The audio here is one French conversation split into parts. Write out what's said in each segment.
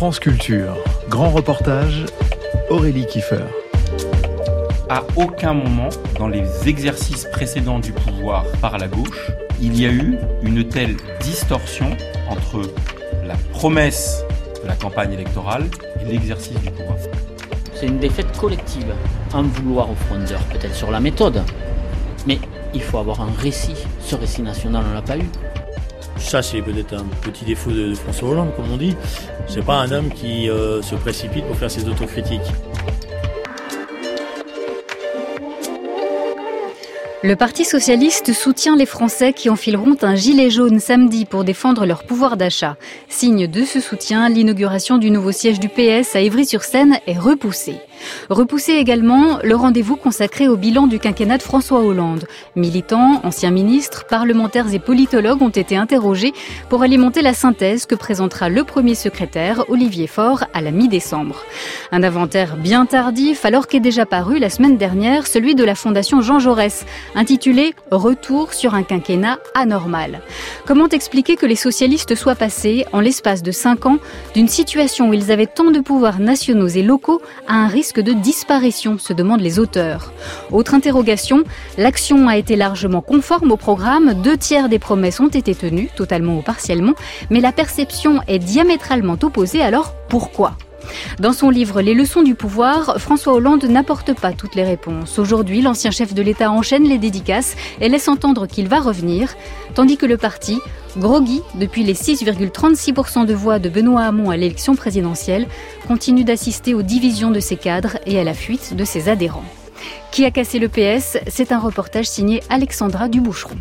France Culture, grand reportage, Aurélie Kiefer. À aucun moment, dans les exercices précédents du pouvoir par la gauche, il y a eu une telle distorsion entre la promesse de la campagne électorale et l'exercice du pouvoir. C'est une défaite collective. En vouloir aux frondeurs, peut-être sur la méthode. Mais il faut avoir un récit. Ce récit national, on ne l'a pas eu. Ça, c'est peut-être un petit défaut de François Hollande, comme on dit. C'est pas un homme qui se précipite pour faire ses autocritiques. Le Parti socialiste soutient les Français qui enfileront un gilet jaune samedi pour défendre leur pouvoir d'achat. Signe de ce soutien, l'inauguration du nouveau siège du PS à Ivry-sur-Seine est repoussée. Repoussé également le rendez-vous consacré au bilan du quinquennat de François Hollande. Militants, anciens ministres, parlementaires et politologues ont été interrogés pour alimenter la synthèse que présentera le premier secrétaire, Olivier Faure, à la mi-décembre. Un inventaire bien tardif alors qu'est déjà paru la semaine dernière celui de la Fondation Jean Jaurès, intitulé « Retour sur un quinquennat anormal ». Comment expliquer que les socialistes soient passés, en l'espace de 5 ans, d'une situation où ils avaient tant de pouvoirs nationaux et locaux à un risque de disparition, se demandent les auteurs. Autre interrogation, l'action a été largement conforme au programme, 2/3 des promesses ont été tenues, totalement ou partiellement, mais la perception est diamétralement opposée, alors pourquoi ? Dans son livre « Les leçons du pouvoir », François Hollande n'apporte pas toutes les réponses. Aujourd'hui, l'ancien chef de l'État enchaîne les dédicaces et laisse entendre qu'il va revenir, tandis que le parti, groggy depuis les 6,36% de voix de Benoît Hamon à l'élection présidentielle, continue d'assister aux divisions de ses cadres et à la fuite de ses adhérents. Qui a cassé le PS ? C'est un reportage signé Alexandra Duboucheron.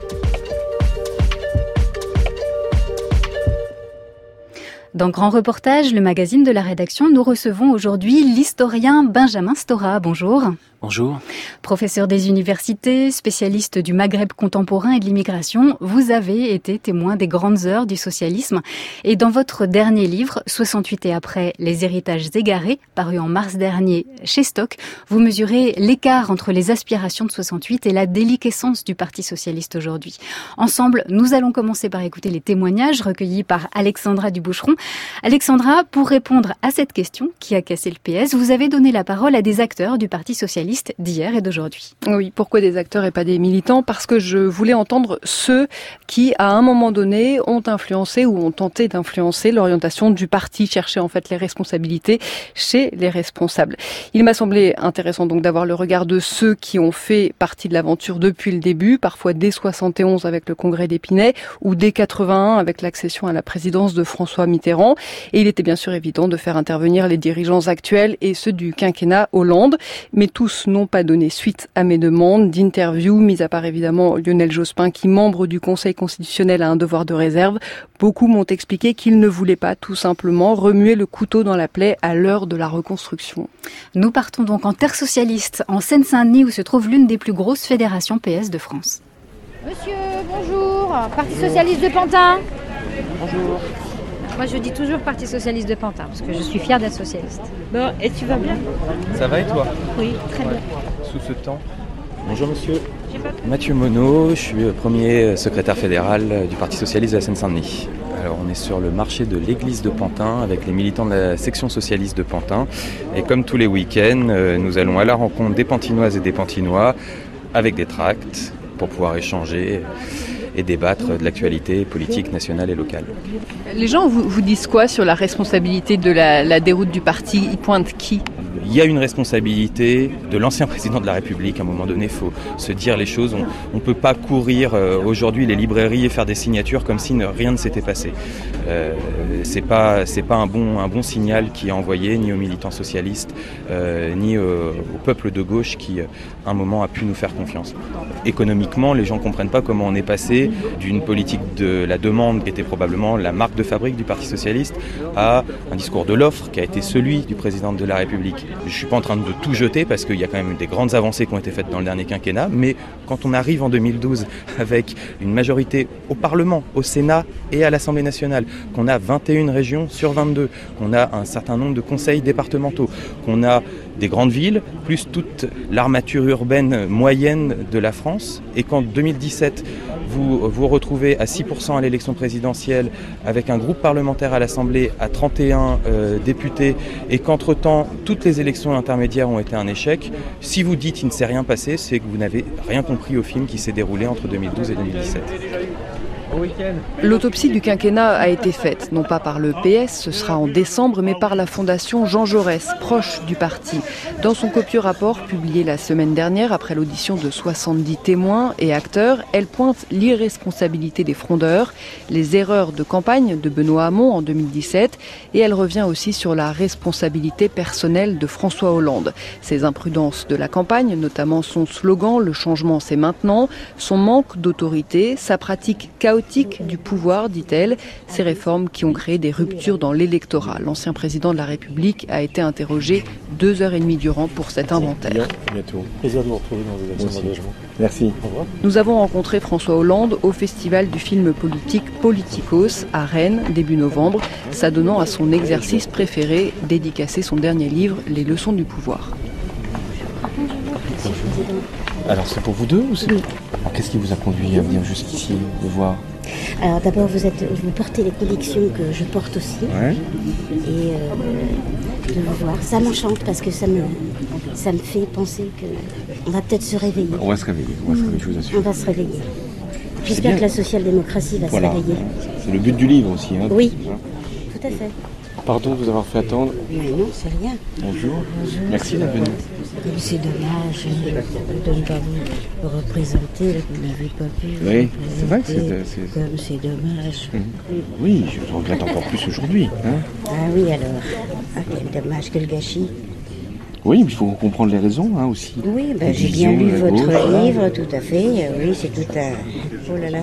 Dans Grand Reportage, le magazine de la rédaction, nous recevons aujourd'hui l'historien Benjamin Stora. Bonjour. Bonjour. Professeur des universités, spécialiste du Maghreb contemporain et de l'immigration, vous avez été témoin des grandes heures du socialisme. Et dans votre dernier livre, 68 et après, les héritages égarés, paru en mars dernier chez Stock, vous mesurez l'écart entre les aspirations de 68 et la déliquescence du Parti socialiste aujourd'hui. Ensemble, nous allons commencer par écouter les témoignages recueillis par Alexandra Duboucheron. Alexandra, pour répondre à cette question, qui a cassé le PS, vous avez donné la parole à des acteurs du Parti socialiste d'hier et d'aujourd'hui. Oui, pourquoi des acteurs et pas des militants ? Parce que je voulais entendre ceux qui, à un moment donné, ont influencé ou ont tenté d'influencer l'orientation du parti, chercher en fait les responsabilités chez les responsables. Il m'a semblé intéressant donc d'avoir le regard de ceux qui ont fait partie de l'aventure depuis le début, parfois dès 71 avec le congrès d'Épinay ou dès 81 avec l'accession à la présidence de François Mitterrand. Et il était bien sûr évident de faire intervenir les dirigeants actuels et ceux du quinquennat Hollande, mais tous n'ont pas donné suite à mes demandes d'interview, mis à part évidemment Lionel Jospin qui, membre du Conseil constitutionnel, a un devoir de réserve. Beaucoup m'ont expliqué qu'ils ne voulaient pas tout simplement remuer le couteau dans la plaie à l'heure de la reconstruction. Nous partons donc en terre socialiste, en Seine-Saint-Denis où se trouve l'une des plus grosses fédérations PS de France. Monsieur, bonjour, Parti socialiste de Pantin. Bonjour. Moi je dis toujours Parti socialiste de Pantin parce que je suis fière d'être socialiste. Bon, et tu vas bien ? Ça va et toi ? Oui, très bien. Sous ce temps. Bonjour monsieur. Mathieu Monod, je suis premier secrétaire fédéral du Parti socialiste de la Seine-Saint-Denis. Alors on est sur le marché de l'église de Pantin avec les militants de la section socialiste de Pantin. Et comme tous les week-ends, nous allons à la rencontre des Pantinoises et des Pantinois avec des tracts pour pouvoir échanger et débattre de l'actualité politique nationale et locale. Les gens vous disent quoi sur la responsabilité de la déroute du parti ? Ils pointent qui ? Il y a une responsabilité de l'ancien président de la République. À un moment donné, il faut se dire les choses. On ne peut pas courir aujourd'hui les librairies et faire des signatures comme si rien ne s'était passé. C'est pas un bon signal qui est envoyé ni aux militants socialistes, ni au peuple de gauche qui, à un moment, a pu nous faire confiance. Économiquement, les gens ne comprennent pas comment on est passé d'une politique de la demande qui était probablement la marque de fabrique du Parti socialiste à un discours de l'offre qui a été celui du président de la République. Je ne suis pas en train de tout jeter parce qu'il y a quand même eu des grandes avancées qui ont été faites dans le dernier quinquennat, mais quand on arrive en 2012 avec une majorité au Parlement, au Sénat et à l'Assemblée nationale, qu'on a 21 régions sur 22, qu'on a un certain nombre de conseils départementaux, qu'on a des grandes villes, plus toute l'armature urbaine moyenne de la France, et qu'en 2017, vous vous retrouvez à 6% à l'élection présidentielle, avec un groupe parlementaire à l'Assemblée à 31 députés, et qu'entre-temps, toutes les élections intermédiaires ont été un échec. Si vous dites qu'il ne s'est rien passé, c'est que vous n'avez rien compris au film qui s'est déroulé entre 2012 et 2017. L'autopsie du quinquennat a été faite, non pas par le PS, ce sera en décembre, mais par la fondation Jean Jaurès, proche du parti. Dans son copieux rapport publié la semaine dernière, après l'audition de 70 témoins et acteurs, elle pointe l'irresponsabilité des frondeurs, les erreurs de campagne de Benoît Hamon en 2017, et elle revient aussi sur la responsabilité personnelle de François Hollande. Ses imprudences de la campagne, notamment son slogan « Le changement c'est maintenant », son manque d'autorité, sa pratique chaotique du pouvoir, dit-elle, ces réformes qui ont créé des ruptures dans l'électorat. L'ancien président de la République a été interrogé 2h30 durant pour cet inventaire. Bientôt. Plaisir de vous retrouver dans vos actions d'engagement. Merci. Au revoir. Nous avons rencontré François Hollande au festival du film politique Politikos à Rennes, début novembre, s'adonnant à son exercice préféré, dédicacer son dernier livre, Les leçons du pouvoir. Alors c'est pour vous deux ou c'est... Oui. Alors, qu'est-ce qui vous a conduit à venir jusqu'ici, vous voir? Alors d'abord vous portez les collections que je porte aussi. Ouais. Et de vous voir, ça m'enchante parce que ça me fait penser qu'on va peut-être se réveiller. On va se réveiller, je vous assure. On va se réveiller. J'espère que la social-démocratie va se réveiller. C'est le but du livre aussi. Hein, oui, tout à fait. Pardon de vous avoir fait attendre. Mais non, c'est rien. Bonjour. Merci d'être venu. C'est dommage de ne pas vous représenter, vous n'avez pas pu vous oui, c'est vrai que comme c'est dommage. Oui, je regrette encore plus aujourd'hui. Hein. Ah oui, alors. Ah, quel dommage, quel gâchis. Oui, mais il faut comprendre les raisons aussi. Oui, j'ai bien lu votre livre, tout à fait. Oui, c'est tout un... Oh là là.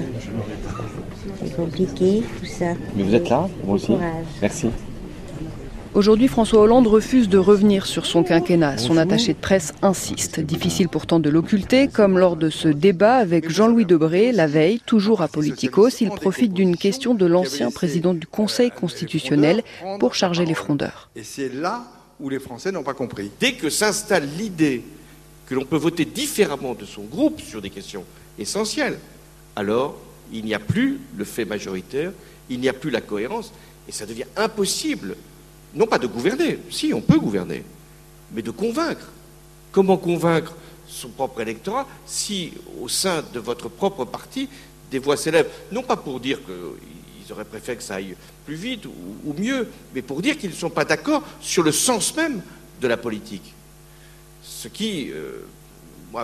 C'est compliqué, tout ça. Mais vous êtes là, moi aussi. Courage. Merci. Aujourd'hui, François Hollande refuse de revenir sur son quinquennat. Son attaché de presse insiste. Difficile pourtant de l'occulter, comme lors de ce débat avec Jean-Louis Debré, la veille, toujours à Politikos. Il profite d'une question de l'ancien président du Conseil constitutionnel pour charger les frondeurs. Et c'est là où les Français n'ont pas compris. Dès que s'installe l'idée que l'on peut voter différemment de son groupe sur des questions essentielles, alors il n'y a plus le fait majoritaire, il n'y a plus la cohérence, et ça devient impossible. Non pas de gouverner, si on peut gouverner, mais de convaincre. Comment convaincre son propre électorat si au sein de votre propre parti des voix s'élèvent, non pas pour dire qu'ils auraient préféré que ça aille plus vite ou mieux, mais pour dire qu'ils ne sont pas d'accord sur le sens même de la politique. Ce qui, moi,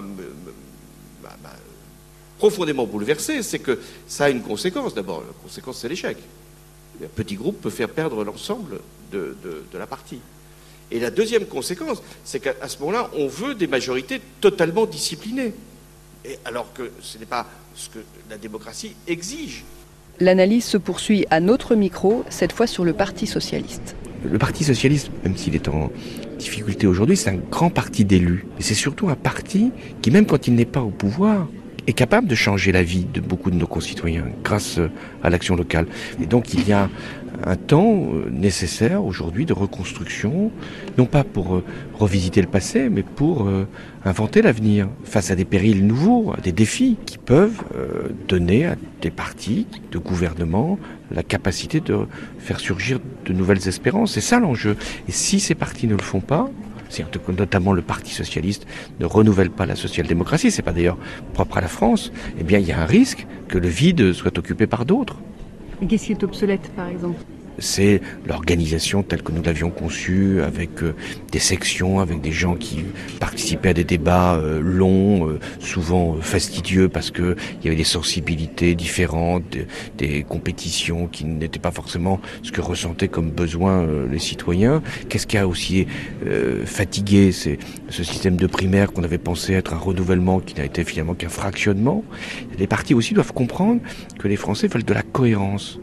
m'a profondément bouleversé, c'est que ça a une conséquence. D'abord, la conséquence, c'est l'échec. Un petit groupe peut faire perdre l'ensemble de la partie. Et la deuxième conséquence, c'est qu'à ce moment-là, on veut des majorités totalement disciplinées. Et alors que ce n'est pas ce que la démocratie exige. L'analyse se poursuit à notre micro, cette fois sur le Parti socialiste. Le Parti socialiste, même s'il est en difficulté aujourd'hui, c'est un grand parti d'élus. Et c'est surtout un parti qui, même quand il n'est pas au pouvoir, est capable de changer la vie de beaucoup de nos concitoyens grâce à l'action locale. Et donc il y a un temps nécessaire aujourd'hui de reconstruction, non pas pour revisiter le passé, mais pour inventer l'avenir face à des périls nouveaux, à des défis qui peuvent donner à des partis de gouvernement la capacité de faire surgir de nouvelles espérances. C'est ça l'enjeu. Et si ces partis ne le font pas, si notamment le Parti socialiste ne renouvelle pas la social-démocratie, c'est pas d'ailleurs propre à la France, eh bien il y a un risque que le vide soit occupé par d'autres. Et qu'est-ce qui est obsolète, par exemple ? C'est l'organisation telle que nous l'avions conçue, avec des sections, avec des gens qui participaient à des débats longs, souvent fastidieux parce que il y avait des sensibilités différentes, des compétitions qui n'étaient pas forcément ce que ressentaient comme besoin les citoyens. Qu'est-ce qui a aussi fatigué, c'est ce système de primaire qu'on avait pensé être un renouvellement qui n'a été finalement qu'un fractionnement. Les partis aussi doivent comprendre que les Français veulent de la cohérence.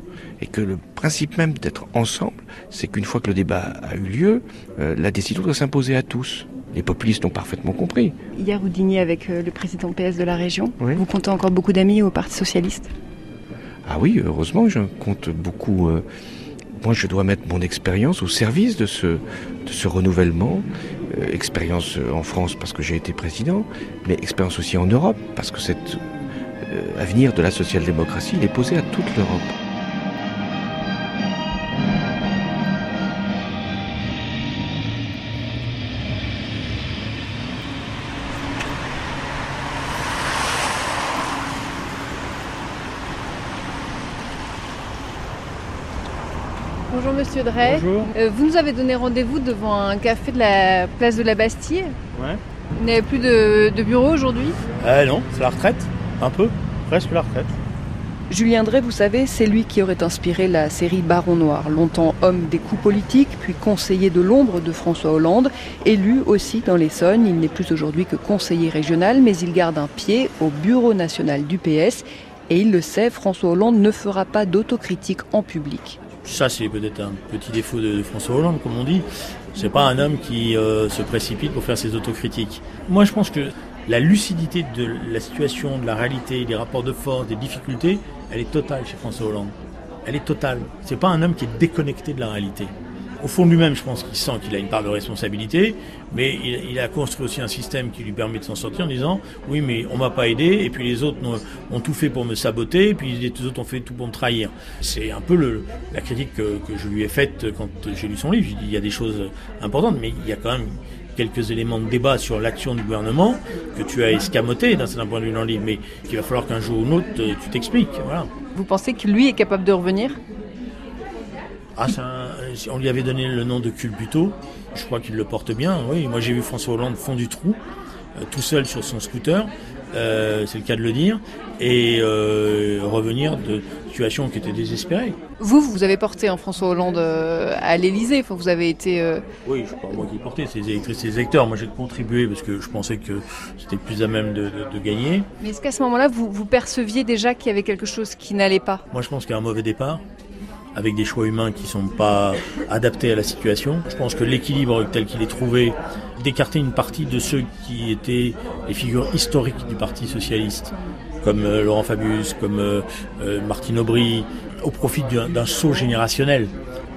Et que le principe même d'être ensemble, c'est qu'une fois que le débat a eu lieu, la décision doit s'imposer à tous. Les populistes l'ont parfaitement compris. Hier, vous dîniez avec le président PS de la région. Oui. Vous comptez encore beaucoup d'amis au Parti socialiste? Ah oui, heureusement, je compte beaucoup. Moi, je dois mettre mon expérience au service de ce renouvellement. Expérience en France parce que j'ai été président, mais expérience aussi en Europe parce que cet avenir de la social-démocratie, il est posé à toute l'Europe. Bonjour Monsieur Drey. Bonjour. Vous nous avez donné rendez-vous devant un café de la place de la Bastille. Ouais. Vous n'avez plus de bureau aujourd'hui? Non, c'est la retraite. Un peu. Presque la retraite. Julien Drey, vous savez, c'est lui qui aurait inspiré la série Baron Noir. Longtemps homme des coups politiques, puis conseiller de l'ombre de François Hollande. Élu aussi dans l'Essonne, il n'est plus aujourd'hui que conseiller régional, mais il garde un pied au bureau national du PS. Et il le sait, François Hollande ne fera pas d'autocritique en public. Ça, c'est peut-être un petit défaut de François Hollande, comme on dit. C'est pas un homme qui se précipite pour faire ses autocritiques. Moi, je pense que la lucidité de la situation, de la réalité, des rapports de force, des difficultés, elle est totale chez François Hollande. Elle est totale. C'est pas un homme qui est déconnecté de la réalité. Au fond de lui-même, je pense qu'il sent qu'il a une part de responsabilité, mais il a construit aussi un système qui lui permet de s'en sortir en disant « Oui, mais on m'a pas aidé, et puis les autres ont tout fait pour me saboter, et puis les autres ont fait tout pour me trahir. » C'est un peu la critique que je lui ai faite quand j'ai lu son livre. J'ai dit « Il y a des choses importantes, mais il y a quand même quelques éléments de débat sur l'action du gouvernement que tu as escamoté d'un certain point de vue dans le livre, mais qu'il va falloir qu'un jour ou un autre, tu t'expliques. » Voilà. Vous pensez que lui est capable de revenir? On lui avait donné le nom de culbuto. Je crois qu'il le porte bien. Oui, moi j'ai vu François Hollande fond du trou, tout seul sur son scooter, c'est le cas de le dire, et revenir de situations qui étaient désespérées. Vous avez porté François Hollande à l'Élysée. Enfin, vous avez été. Oui, je ne sais pas moi qui portais, c'est les électrices et les électeurs. Moi j'ai contribué parce que je pensais que c'était plus à même de gagner. Mais est-ce qu'à ce moment-là, vous perceviez déjà qu'il y avait quelque chose qui n'allait pas? Moi je pense qu'il y a un mauvais départ, avec des choix humains qui ne sont pas adaptés à la situation. Je pense que l'équilibre tel qu'il est trouvé, d'écarter une partie de ceux qui étaient les figures historiques du Parti socialiste, comme Laurent Fabius, comme Martine Aubry, au profit d'un saut générationnel.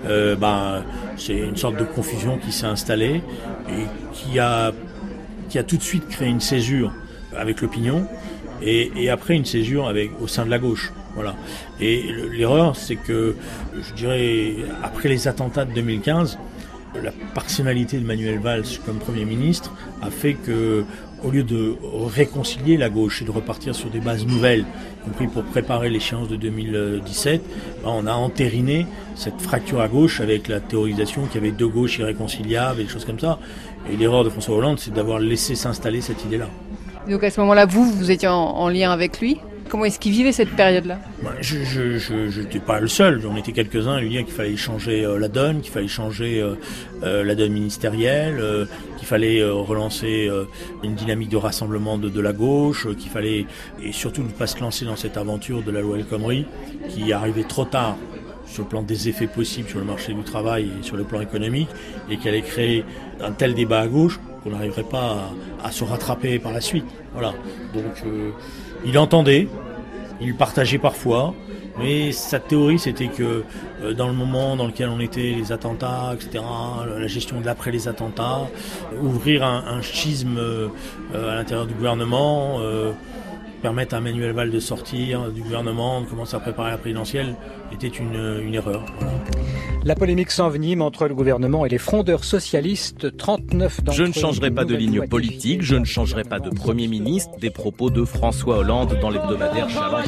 C'est une sorte de confusion qui s'est installée et qui a tout de suite créé une césure avec l'opinion et après une césure au sein de la gauche. Voilà. Et l'erreur, c'est que, je dirais, après les attentats de 2015, la personnalité de Manuel Valls comme Premier ministre a fait que, au lieu de réconcilier la gauche et de repartir sur des bases nouvelles, y compris pour préparer l'échéance de 2017, on a entériné cette fracture à gauche avec la théorisation qu'il y avait deux gauches irréconciliables et des choses comme ça. Et l'erreur de François Hollande, c'est d'avoir laissé s'installer cette idée-là. Donc à ce moment-là, vous étiez en lien avec lui? Comment est-ce qu'il vivait cette période-là? Je n'étais pas le seul. On était quelques-uns à lui dire qu'il fallait changer la donne, qu'il fallait changer la donne ministérielle, qu'il fallait relancer une dynamique de rassemblement de la gauche, qu'il fallait, et surtout ne pas se lancer dans cette aventure de la loi El Khomri, qui arrivait trop tard sur le plan des effets possibles sur le marché du travail et sur le plan économique, et qui allait créer un tel débat à gauche qu'on n'arriverait pas à se rattraper par la suite. Voilà. Donc il entendait, il partageait parfois, mais sa théorie c'était que dans le moment dans lequel on était, les attentats, etc., la gestion de l'après les attentats, ouvrir un schisme à l'intérieur du gouvernement, permettre à Manuel Valls de sortir du gouvernement, de commencer à préparer la présidentielle, était une erreur. Voilà. La polémique s'envenime entre le gouvernement et les frondeurs socialistes. 39 d'entre eux. Je ne changerai pas de ligne politique, je ne changerai pas de Premier ministre. Des propos de François Hollande dans l'hebdomadaire Challenge.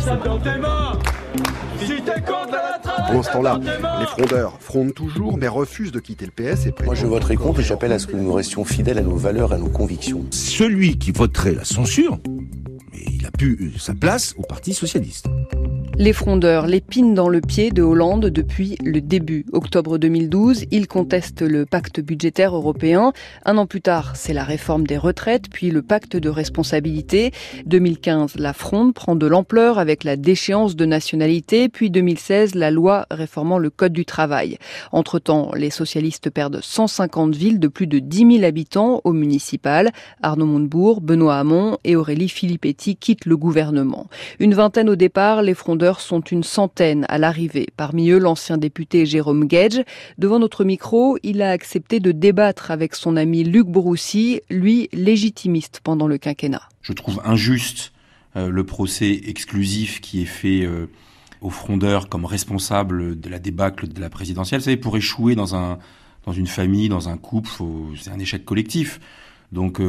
Pendant ce temps-là, les frondeurs frondent toujours, mais refusent de quitter le PS. Moi, je voterai contre et j'appelle à ce que nous restions fidèles à nos valeurs, à nos convictions. Celui qui voterait la censure, mais il a plus sa place au Parti socialiste. Les frondeurs, l'épine dans le pied de Hollande depuis le début. Octobre 2012, il conteste le pacte budgétaire européen. Un an plus tard, c'est la réforme des retraites, puis le pacte de responsabilité. 2015, la fronde prend de l'ampleur avec la déchéance de nationalité, puis 2016, la loi réformant le code du travail. Entre-temps, les socialistes perdent 150 villes de plus de 10 000 habitants au municipal. Arnaud Montebourg, Benoît Hamon et Aurélie Filippetti quittent le gouvernement. Une vingtaine au départ, les frondeurs sont une centaine à l'arrivée. Parmi eux, l'ancien député Jérôme Guedj. Devant notre micro, il a accepté de débattre avec son ami Luc Broussy, lui légitimiste pendant le quinquennat. Je trouve injuste le procès exclusif qui est fait aux frondeurs comme responsables de la débâcle de la présidentielle. Vous savez, pour échouer dans une famille, dans un couple, c'est un échec collectif. Donc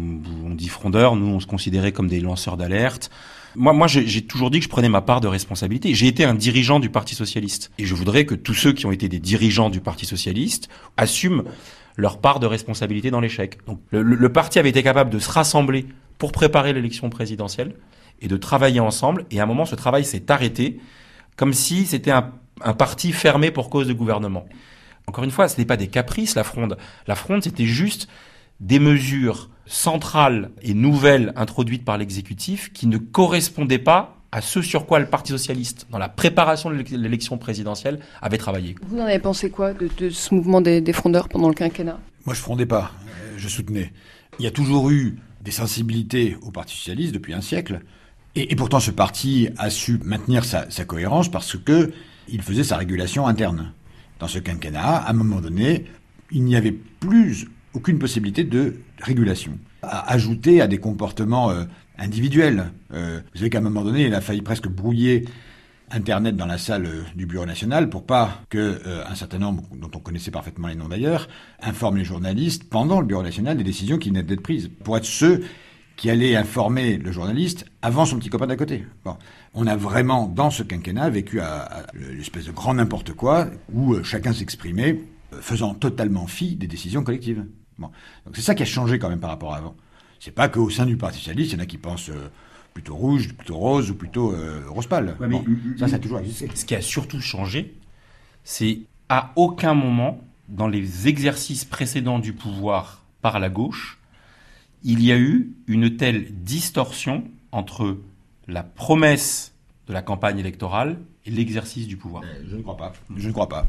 on dit frondeurs, nous on se considérait comme des lanceurs d'alerte. Moi j'ai toujours dit que je prenais ma part de responsabilité. J'ai été un dirigeant du Parti socialiste. Et je voudrais que tous ceux qui ont été des dirigeants du Parti socialiste assument leur part de responsabilité dans l'échec. Donc le parti avait été capable de se rassembler pour préparer l'élection présidentielle et de travailler ensemble. Et à un moment, ce travail s'est arrêté comme si c'était un parti fermé pour cause de gouvernement. Encore une fois, ce n'est pas des caprices, la fronde. La fronde, c'était juste des mesures centrales et nouvelles introduites par l'exécutif qui ne correspondaient pas à ce sur quoi le Parti socialiste, dans la préparation de l'élection présidentielle, avait travaillé. Vous en avez pensé quoi de ce mouvement des frondeurs pendant le quinquennat ? Moi, je frondais pas, je soutenais. Il y a toujours eu des sensibilités au Parti socialiste depuis un siècle, et pourtant ce parti a su maintenir sa cohérence parce que il faisait sa régulation interne. Dans ce quinquennat, à un moment donné, il n'y avait plus aucune possibilité de régulation. À ajouter à des comportements individuels. Vous savez qu'à un moment donné, il a failli presque brouiller Internet dans la salle du Bureau national pour pas que un certain nombre, dont on connaissait parfaitement les noms d'ailleurs, informent les journalistes pendant le Bureau national des décisions qui venaient d'être prises. Pour être ceux qui allaient informer le journaliste avant son petit copain d'à côté. Bon. On a vraiment, dans ce quinquennat, vécu à l'espèce de grand n'importe quoi où chacun s'exprimait faisant totalement fi des décisions collectives. Bon. Donc c'est ça qui a changé quand même par rapport à avant. C'est pas qu'au sein du Parti socialiste, il y en a qui pensent plutôt rouge, plutôt rose ou plutôt rose pâle. Ouais, bon, ça a toujours existé. Ce qui a surtout changé, c'est à aucun moment, dans les exercices précédents du pouvoir par la gauche, il y a eu une telle distorsion entre la promesse de la campagne électorale et l'exercice du pouvoir. Je ne crois pas. Je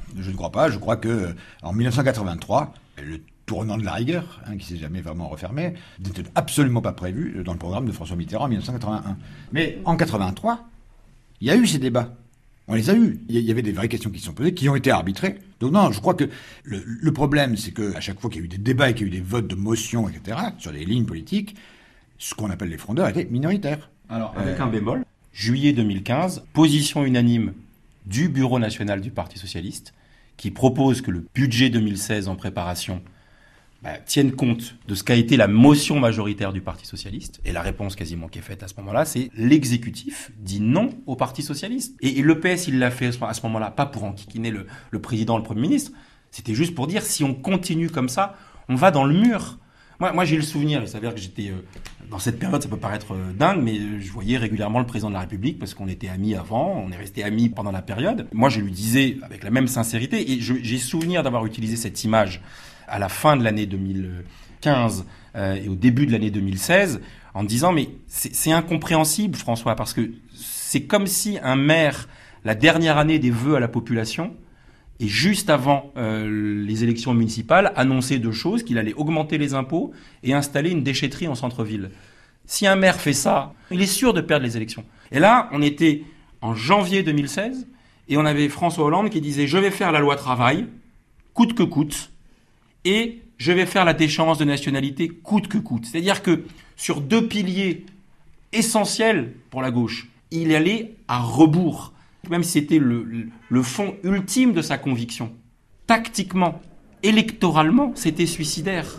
crois que en 1983, le tournant de la rigueur, qui s'est jamais vraiment refermé, n'était absolument pas prévu dans le programme de François Mitterrand en 1981. Mais en 83, il y a eu ces débats. On les a eus. Il y avait des vraies questions qui se sont posées, qui ont été arbitrées. Donc non, je crois que le problème, c'est qu'à chaque fois qu'il y a eu des débats et qu'il y a eu des votes de motion, etc., sur des lignes politiques, ce qu'on appelle les frondeurs étaient minoritaires. Alors, avec un bémol, juillet 2015, position unanime du Bureau national du Parti socialiste, qui propose que le budget 2016 en préparation tienne compte de ce qu'a été la motion majoritaire du Parti socialiste. Et la réponse quasiment qui est faite à ce moment-là, c'est l'exécutif dit non au Parti socialiste. Et le PS, il l'a fait à ce moment-là, pas pour enquiquiner le président, le Premier ministre, c'était juste pour dire si on continue comme ça, on va dans le mur. Moi j'ai le souvenir, il s'avère que j'étais dans cette période, ça peut paraître dingue, mais je voyais régulièrement le président de la République parce qu'on était amis avant, on est restés amis pendant la période. Moi je lui disais avec la même sincérité, et j'ai souvenir d'avoir utilisé cette image à la fin de l'année 2015 et au début de l'année 2016 en disant mais c'est incompréhensible François, parce que c'est comme si un maire, la dernière année des vœux à la population, et juste avant les élections municipales, annonçait deux choses, qu'il allait augmenter les impôts et installer une déchetterie en centre-ville. Si un maire fait ça, il est sûr de perdre les élections. Et là, on était en janvier 2016 et on avait François Hollande qui disait « Je vais faire la loi travail, coûte que coûte, et je vais faire la déchéance de nationalité coûte que coûte. » C'est-à-dire que sur deux piliers essentiels pour la gauche, il allait à rebours. Même si c'était le fond ultime de sa conviction. Tactiquement, électoralement, c'était suicidaire.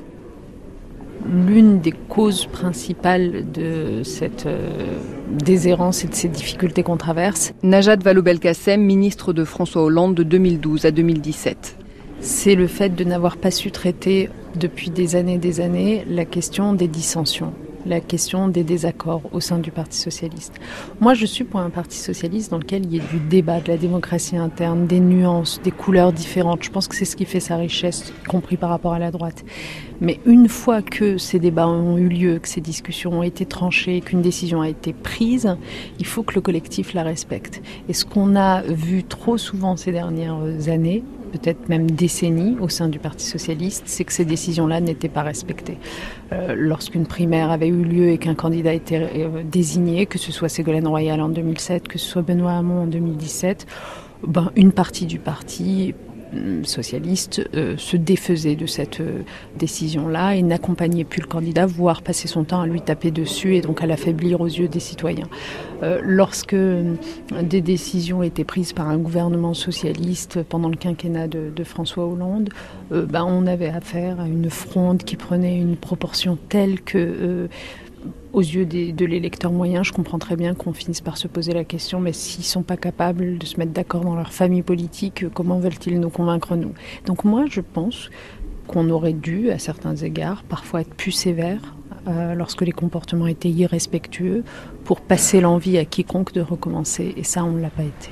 L'une des causes principales de cette déshérence et de ces difficultés qu'on traverse, Najat Vallaud-Belkacem, ministre de François Hollande de 2012 à 2017. C'est le fait de n'avoir pas su traiter depuis des années la question des dissensions. la question des désaccords au sein du Parti socialiste. Moi, je suis pour un Parti socialiste dans lequel il y ait du débat, de la démocratie interne, des nuances, des couleurs différentes. Je pense que c'est ce qui fait sa richesse, y compris par rapport à la droite. Mais une fois que ces débats ont eu lieu, que ces discussions ont été tranchées, qu'une décision a été prise, il faut que le collectif la respecte. Et ce qu'on a vu trop souvent ces dernières années, peut-être même décennies au sein du Parti socialiste, c'est que ces décisions-là n'étaient pas respectées. Lorsqu'une primaire avait eu lieu et qu'un candidat était désigné, que ce soit Ségolène Royal en 2007, que ce soit Benoît Hamon en 2017, une partie du parti socialiste se défaisait de cette décision-là et n'accompagnait plus le candidat, voire passait son temps à lui taper dessus et donc à l'affaiblir aux yeux des citoyens. Lorsque des décisions étaient prises par un gouvernement socialiste pendant le quinquennat de François Hollande, on avait affaire à une fronde qui prenait une proportion telle que aux yeux de l'électeur moyen, je comprends très bien qu'on finisse par se poser la question, mais s'ils ne sont pas capables de se mettre d'accord dans leur famille politique, comment veulent-ils nous convaincre, nous ? Donc moi, je pense qu'on aurait dû, à certains égards, parfois être plus sévère lorsque les comportements étaient irrespectueux, pour passer l'envie à quiconque de recommencer, et ça, on ne l'a pas été.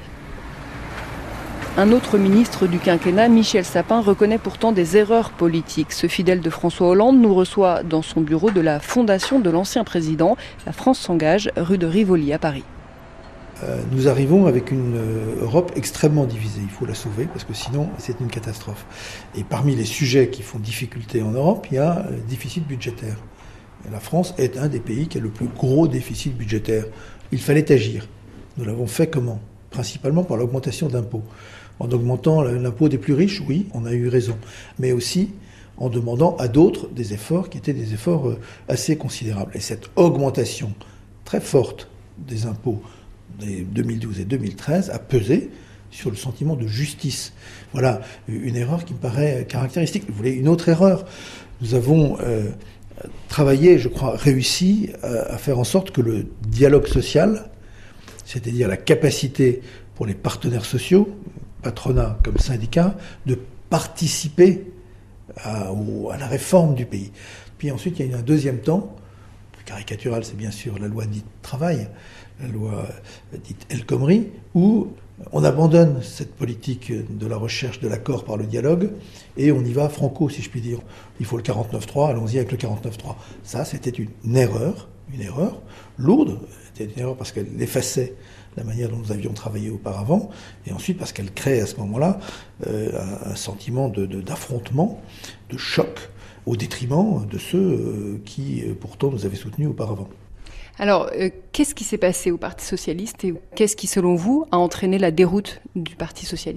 Un autre ministre du quinquennat, Michel Sapin, reconnaît pourtant des erreurs politiques. Ce fidèle de François Hollande nous reçoit dans son bureau de la fondation de l'ancien président. La France s'engage, rue de Rivoli à Paris. Nous arrivons avec une Europe extrêmement divisée. Il faut la sauver parce que sinon c'est une catastrophe. Et parmi les sujets qui font difficulté en Europe, il y a le déficit budgétaire. Et la France est un des pays qui a le plus gros déficit budgétaire. Il fallait agir. Nous l'avons fait comment ? Principalement par l'augmentation d'impôts. En augmentant l'impôt des plus riches, oui, on a eu raison. Mais aussi en demandant à d'autres des efforts qui étaient des efforts assez considérables. Et cette augmentation très forte des impôts des 2012 et 2013 a pesé sur le sentiment de justice. Voilà une erreur qui me paraît caractéristique. Vous voulez une autre erreur ? Nous avons travaillé, je crois, réussi à faire en sorte que le dialogue social, c'est-à-dire la capacité pour les partenaires sociaux, patronat comme syndicat, de participer à la réforme du pays. Puis ensuite, il y a eu un deuxième temps, plus caricatural, c'est bien sûr la loi dite travail, la loi dite El Khomri, où on abandonne cette politique de la recherche de l'accord par le dialogue et on y va franco, si je puis dire. Il faut le 49.3, allons-y avec le 49.3. Ça, c'était une erreur lourde, c'était une erreur parce qu'elle effaçait la manière dont nous avions travaillé auparavant, et ensuite parce qu'elle crée à ce moment-là un sentiment d'affrontement, de choc, au détriment de ceux qui pourtant nous avaient soutenus auparavant. Alors, qu'est-ce qui s'est passé au Parti socialiste et qu'est-ce qui, selon vous, a entraîné la déroute du Parti socialiste ?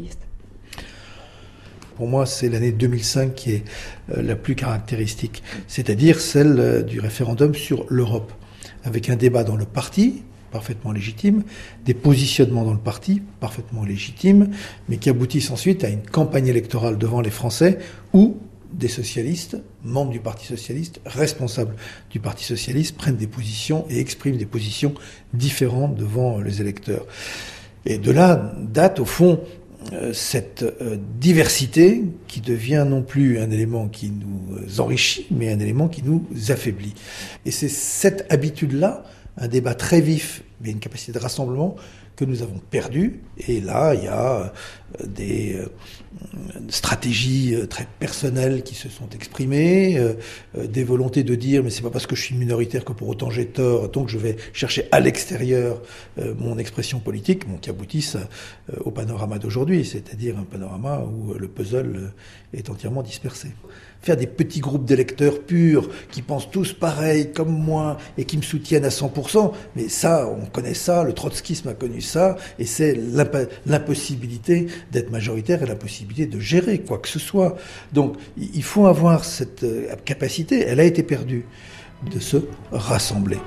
Pour moi, c'est l'année 2005 qui est la plus caractéristique, c'est-à-dire celle du référendum sur l'Europe, avec un débat dans le parti, parfaitement légitime, des positionnements dans le parti, parfaitement légitimes, mais qui aboutissent ensuite à une campagne électorale devant les Français où des socialistes, membres du Parti socialiste, responsables du Parti socialiste, prennent des positions et expriment des positions différentes devant les électeurs. Et de là date, au fond, cette diversité qui devient non plus un élément qui nous enrichit, mais un élément qui nous affaiblit. Et c'est cette habitude-là, un débat très vif, mais une capacité de rassemblement que nous avons perdu. Et là, il y a des stratégies très personnelles qui se sont exprimées, des volontés de dire mais c'est pas parce que je suis minoritaire que pour autant j'ai tort, donc je vais chercher à l'extérieur mon expression politique, qui aboutissent au panorama d'aujourd'hui, c'est-à-dire un panorama où le puzzle est entièrement dispersé. Faire des petits groupes d'électeurs purs qui pensent tous pareil comme moi et qui me soutiennent à 100%, mais ça, on connaît ça, le trotskisme a connu ça, et c'est l'impossibilité d'être majoritaire et l'impossibilité de gérer quoi que ce soit. Donc il faut avoir cette capacité, elle a été perdue, de se rassembler.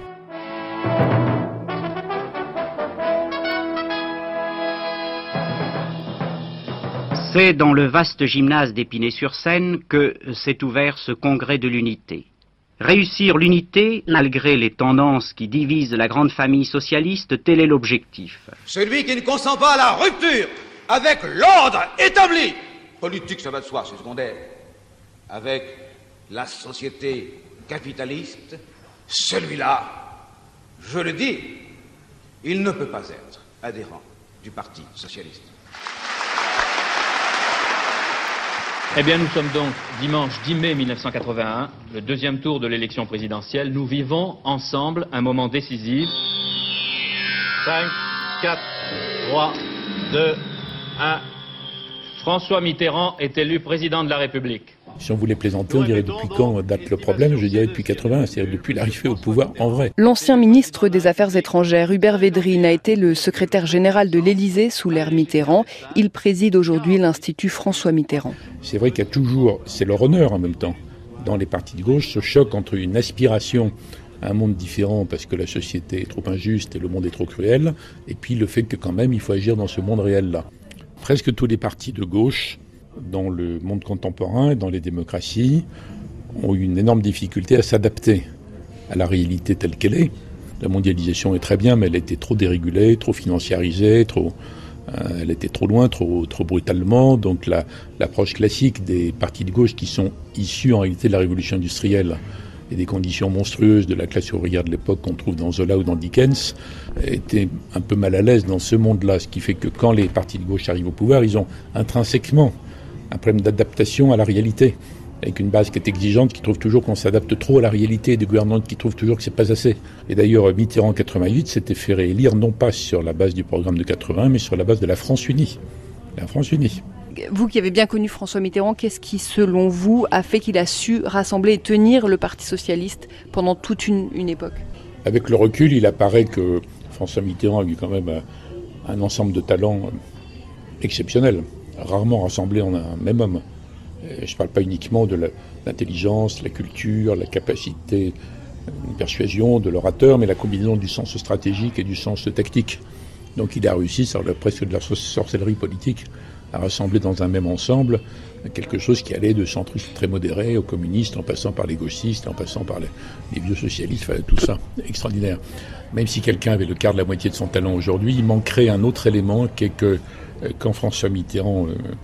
C'est dans le vaste gymnase d'Épinay-sur-Seine que s'est ouvert ce congrès de l'unité. Réussir l'unité, malgré les tendances qui divisent la grande famille socialiste, tel est l'objectif. Celui qui ne consent pas à la rupture avec l'ordre établi, politique ça va de soi, c'est secondaire, avec la société capitaliste, celui-là, je le dis, il ne peut pas être adhérent du Parti socialiste. Eh bien, nous sommes donc dimanche 10 mai 1981, le deuxième tour de l'élection présidentielle. Nous vivons ensemble un moment décisif. 5, 4, 3, 2, 1. François Mitterrand est élu président de la République. Si on voulait plaisanter, on dirait depuis quand date le problème, je dirais depuis 80, c'est-à-dire depuis l'arrivée au pouvoir en vrai. L'ancien ministre des Affaires étrangères, Hubert Védrine, a été le secrétaire général de l'Élysée sous l'ère Mitterrand. Il préside aujourd'hui l'Institut François Mitterrand. C'est vrai qu'il y a toujours, c'est leur honneur en même temps, dans les partis de gauche, ce choc entre une aspiration à un monde différent parce que la société est trop injuste et le monde est trop cruel, et puis le fait que quand même il faut agir dans ce monde réel-là. Presque tous les partis de gauche, dans le monde contemporain, dans les démocraties, ont eu une énorme difficulté à s'adapter à la réalité telle qu'elle est. La mondialisation est très bien, mais elle était trop dérégulée, trop financiarisée, elle était trop loin, trop brutalement. Donc l'approche classique des partis de gauche qui sont issus en réalité de la révolution industrielle et des conditions monstrueuses de la classe ouvrière de l'époque qu'on trouve dans Zola ou dans Dickens, étaient un peu mal à l'aise dans ce monde-là. Ce qui fait que quand les partis de gauche arrivent au pouvoir, ils ont intrinsèquement un problème d'adaptation à la réalité, avec une base qui est exigeante, qui trouve toujours qu'on s'adapte trop à la réalité, et des gouvernantes qui trouvent toujours que c'est pas assez. Et d'ailleurs, Mitterrand en 88 s'était fait réélire non pas sur la base du programme de 80, mais sur la base de la France unie. La France unie. Vous qui avez bien connu François Mitterrand, qu'est-ce qui, selon vous, a fait qu'il a su rassembler et tenir le Parti socialiste pendant toute une époque ? Avec le recul, il apparaît que François Mitterrand a eu quand même un ensemble de talents exceptionnels, rarement rassemblés en un même homme. Je ne parle pas uniquement de l'intelligence, la culture, la capacité de persuasion de l'orateur, mais la combinaison du sens stratégique et du sens tactique. Donc il a réussi, ça relève presque de la sorcellerie politique, à rassembler dans un même ensemble quelque chose qui allait de centristes très modérés aux communistes, en passant par les gauchistes, en passant par les vieux socialistes, enfin, tout ça, extraordinaire. Même si quelqu'un avait le quart de la moitié de son talent aujourd'hui, il manquerait un autre élément qui est que quand François Mitterrand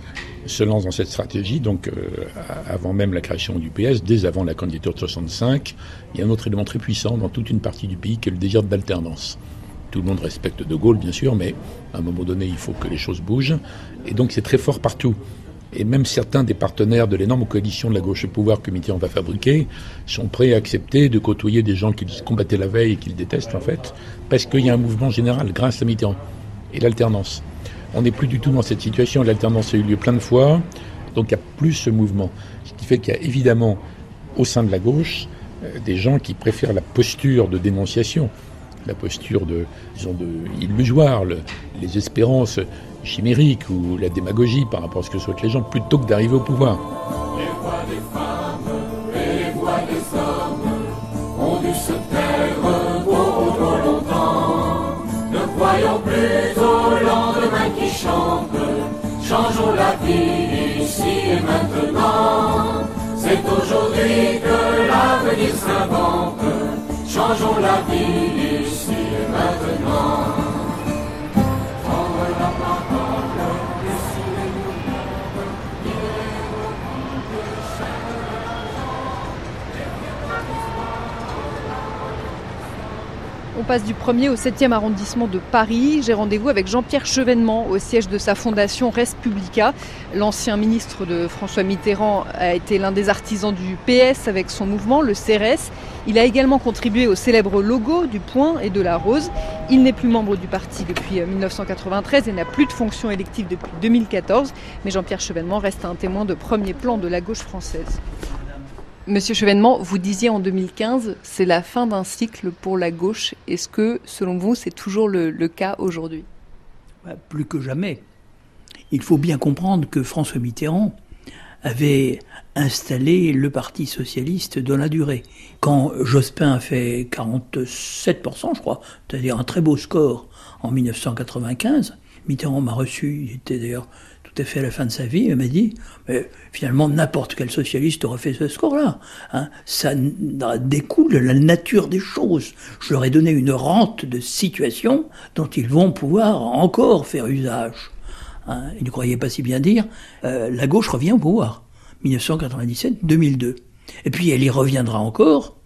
se lance dans cette stratégie, donc avant même la création du PS, dès avant la candidature de 65, il y a un autre élément très puissant dans toute une partie du pays qui est le désir d'alternance. Tout le monde respecte De Gaulle, bien sûr, mais à un moment donné, il faut que les choses bougent. Et donc, c'est très fort partout. Et même certains des partenaires de l'énorme coalition de la gauche au pouvoir que Mitterrand va fabriquer sont prêts à accepter de côtoyer des gens qu'ils combattaient la veille et qu'ils détestent, en fait, parce qu'il y a un mouvement général grâce à Mitterrand et l'alternance. On n'est plus du tout dans cette situation. L'alternance a eu lieu plein de fois, donc il n'y a plus ce mouvement. Ce qui fait qu'il y a évidemment, au sein de la gauche, des gens qui préfèrent la posture de dénonciation, la posture illusoire, les espérances chimériques ou la démagogie par rapport à ce que souhaitent les gens, plutôt que d'arriver au pouvoir. Les voix des femmes et les voix des hommes ont dû se taire beaucoup trop longtemps. Ne croyons plus au lendemain qui chante, changeons la vie ici et maintenant. C'est aujourd'hui que l'avenir s'invente. Changeons la vie ici et maintenant. Prendre la parole, décider nous-mêmes, On passe du 1er au 7e arrondissement de Paris. J'ai rendez-vous avec Jean-Pierre Chevènement au siège de sa fondation Respublica. L'ancien ministre de François Mitterrand a été l'un des artisans du PS avec son mouvement, le CRS. Il a également contribué au célèbre logo du Point et de la Rose. Il n'est plus membre du parti depuis 1993 et n'a plus de fonction élective depuis 2014. Mais Jean-Pierre Chevènement reste un témoin de premier plan de la gauche française. Monsieur Chevènement, vous disiez en 2015, c'est la fin d'un cycle pour la gauche. Est-ce que, selon vous, c'est toujours le cas aujourd'hui ? Plus que jamais. Il faut bien comprendre que François Mitterrand avait installé le Parti socialiste dans la durée. Quand Jospin a fait 47%, je crois, c'est-à-dire un très beau score en 1995, Mitterrand m'a reçu, il était d'ailleurs tout à fait à la fin de sa vie, il m'a dit finalement n'importe quel socialiste aurait fait ce score-là. Ça découle de la nature des choses. Je leur ai donné une rente de situation dont ils vont pouvoir encore faire usage. Ils ne croyaient pas si bien dire. La gauche revient au pouvoir. 1997-2002. Et puis elle y reviendra encore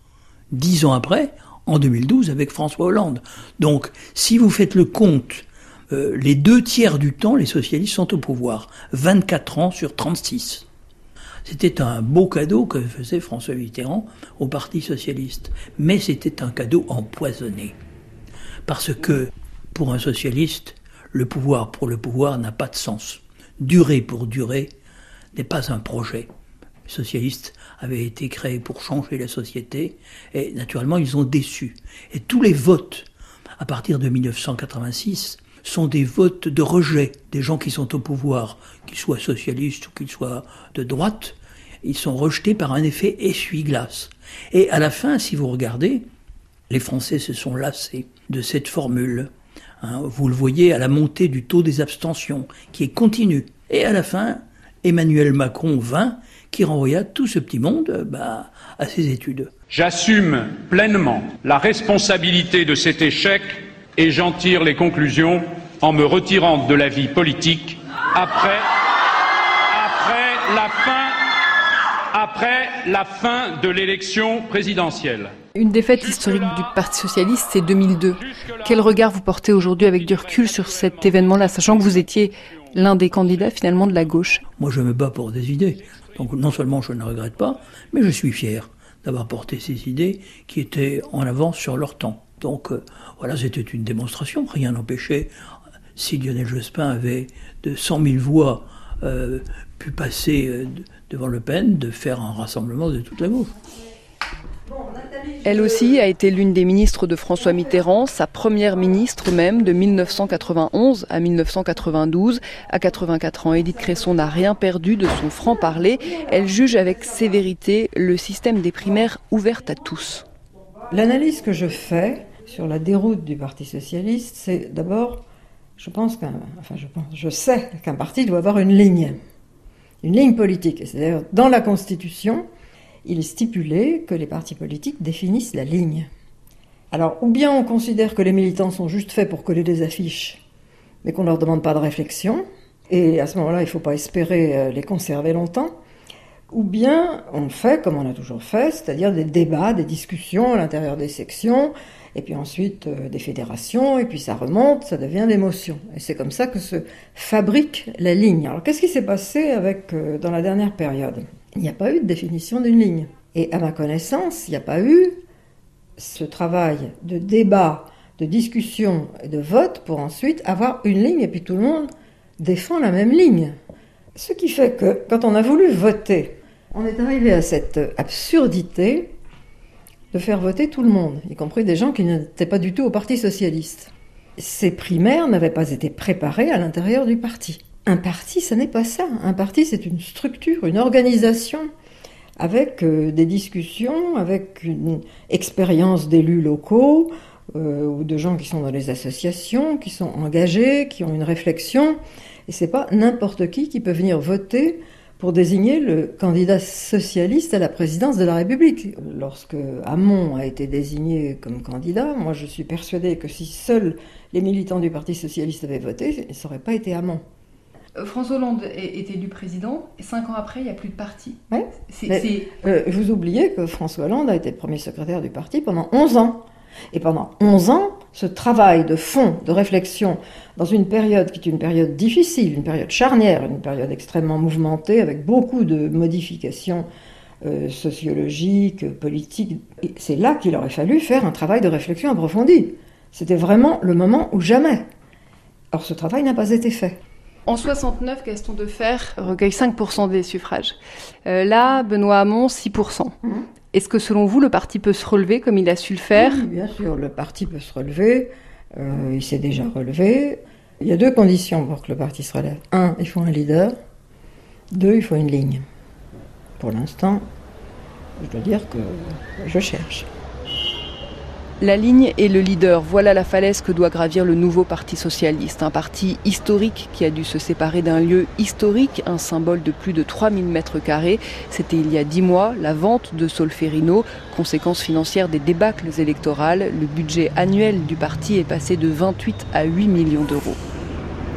10 ans après, en 2012, avec François Hollande. Donc, si vous faites le compte, les 2/3 du temps, les socialistes sont au pouvoir. 24 ans sur 36. C'était un beau cadeau que faisait François Mitterrand au Parti socialiste. Mais c'était un cadeau empoisonné. Parce que, pour un socialiste, le pouvoir pour le pouvoir n'a pas de sens. Durer pour durer n'est pas un projet. Les socialistes avaient été créés pour changer la société et naturellement ils ont déçu. Et tous les votes, à partir de 1986, sont des votes de rejet des gens qui sont au pouvoir, qu'ils soient socialistes ou qu'ils soient de droite. Ils sont rejetés par un effet essuie-glace. Et à la fin, si vous regardez, les Français se sont lassés de cette formule. Vous le voyez à la montée du taux des abstentions, qui est continue. Et à la fin, Emmanuel Macron vint, qui renvoya tout ce petit monde à ses études. J'assume pleinement la responsabilité de cet échec et j'en tire les conclusions en me retirant de la vie politique après la fin de l'élection présidentielle. Une défaite historique du Parti socialiste, c'est 2002. Quel regard vous portez aujourd'hui avec du recul sur cet événement-là, sachant que vous étiez l'un des candidats finalement de la gauche? Moi je me bats pour des idées, donc non seulement je ne regrette pas, mais je suis fier d'avoir porté ces idées qui étaient en avance sur leur temps. Donc voilà, c'était une démonstration, rien n'empêchait, si Lionel Jospin avait de 100 000 voix pu passer devant Le Pen, de faire un rassemblement de toute la gauche. Elle aussi a été l'une des ministres de François Mitterrand, sa première ministre même, de 1991 à 1992. À 84 ans, Édith Cresson n'a rien perdu de son franc-parler. Elle juge avec sévérité le système des primaires ouvertes à tous. L'analyse que je fais sur la déroute du Parti socialiste, c'est d'abord, je sais qu'un parti doit avoir une ligne politique. C'est-à-dire, dans la Constitution, il est stipulé que les partis politiques définissent la ligne. Alors, ou bien on considère que les militants sont juste faits pour coller des affiches, mais qu'on ne leur demande pas de réflexion, et à ce moment-là, il ne faut pas espérer les conserver longtemps, ou bien on fait comme on a toujours fait, c'est-à-dire des débats, des discussions à l'intérieur des sections, et puis ensuite des fédérations, et puis ça remonte, ça devient des motions. Et c'est comme ça que se fabrique la ligne. Alors qu'est-ce qui s'est passé dans la dernière période ? Il n'y a pas eu de définition d'une ligne. Et à ma connaissance, il n'y a pas eu ce travail de débat, de discussion et de vote pour ensuite avoir une ligne, et puis tout le monde défend la même ligne. Ce qui fait que quand on a voulu voter, on est arrivé à cette absurdité de faire voter tout le monde, y compris des gens qui n'étaient pas du tout au Parti socialiste. Ces primaires n'avaient pas été préparées à l'intérieur du parti. Un parti, ce n'est pas ça. Un parti, c'est une structure, une organisation, avec des discussions, avec une expérience d'élus locaux, ou de gens qui sont dans les associations, qui sont engagés, qui ont une réflexion. Et c'est pas n'importe qui peut venir voter pour désigner le candidat socialiste à la présidence de la République. Lorsque Hamon a été désigné comme candidat, moi je suis persuadée que si seuls les militants du Parti socialiste avaient voté, ça n'aurait pas été Hamon. François Hollande est élu président, et 5 ans après, il n'y a plus de parti. Ouais. Vous oubliez que François Hollande a été premier secrétaire du parti pendant 11 ans. Et pendant 11 ans, ce travail de fond, de réflexion, dans une période qui est une période difficile, une période charnière, une période extrêmement mouvementée, avec beaucoup de modifications sociologiques, politiques, c'est là qu'il aurait fallu faire un travail de réflexion approfondi. C'était vraiment le moment ou jamais. Or, ce travail n'a pas été fait. En 69, Gaston Defferre recueille 5% des suffrages. Là, Benoît Hamon, 6%. Est-ce que, selon vous, le parti peut se relever comme il a su le faire ? Oui, bien sûr, le parti peut se relever. Il s'est déjà relevé. Il y a 2 conditions pour que le parti se relève. 1, il faut un leader. 2, il faut une ligne. Pour l'instant, je dois dire que je cherche. La ligne et le leader, voilà la falaise que doit gravir le nouveau Parti socialiste. Un parti historique qui a dû se séparer d'un lieu historique, un symbole de plus de 3000 mètres carrés. C'était il y a 10 mois, la vente de Solferino. Conséquence financière des débâcles électorales, le budget annuel du parti est passé de 28 à 8 millions d'euros.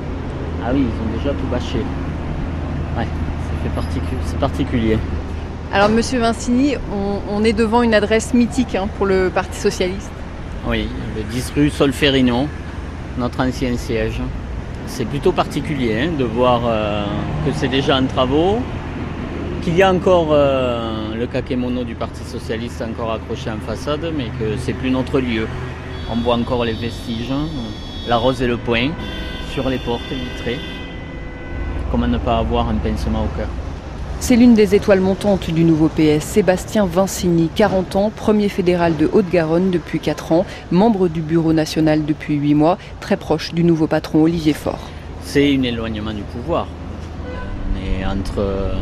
Ah oui, ils ont déjà tout bâché. Ouais, c'est particulier. Alors Monsieur Vincini, on est devant une adresse mythique pour le Parti Socialiste. Oui, le 10 rue Solferino, notre ancien siège. C'est plutôt particulier de voir que c'est déjà en travaux, qu'il y a encore le kakémono du Parti Socialiste encore accroché en façade, mais que c'est plus notre lieu. On voit encore les vestiges, la rose et le point sur les portes vitrées. Comment ne pas avoir un pincement au cœur? C'est l'une des étoiles montantes du nouveau PS, Sébastien Vincini, 40 ans, premier fédéral de Haute-Garonne depuis 4 ans, membre du bureau national depuis 8 mois, très proche du nouveau patron Olivier Faure. C'est un éloignement du pouvoir. On est entre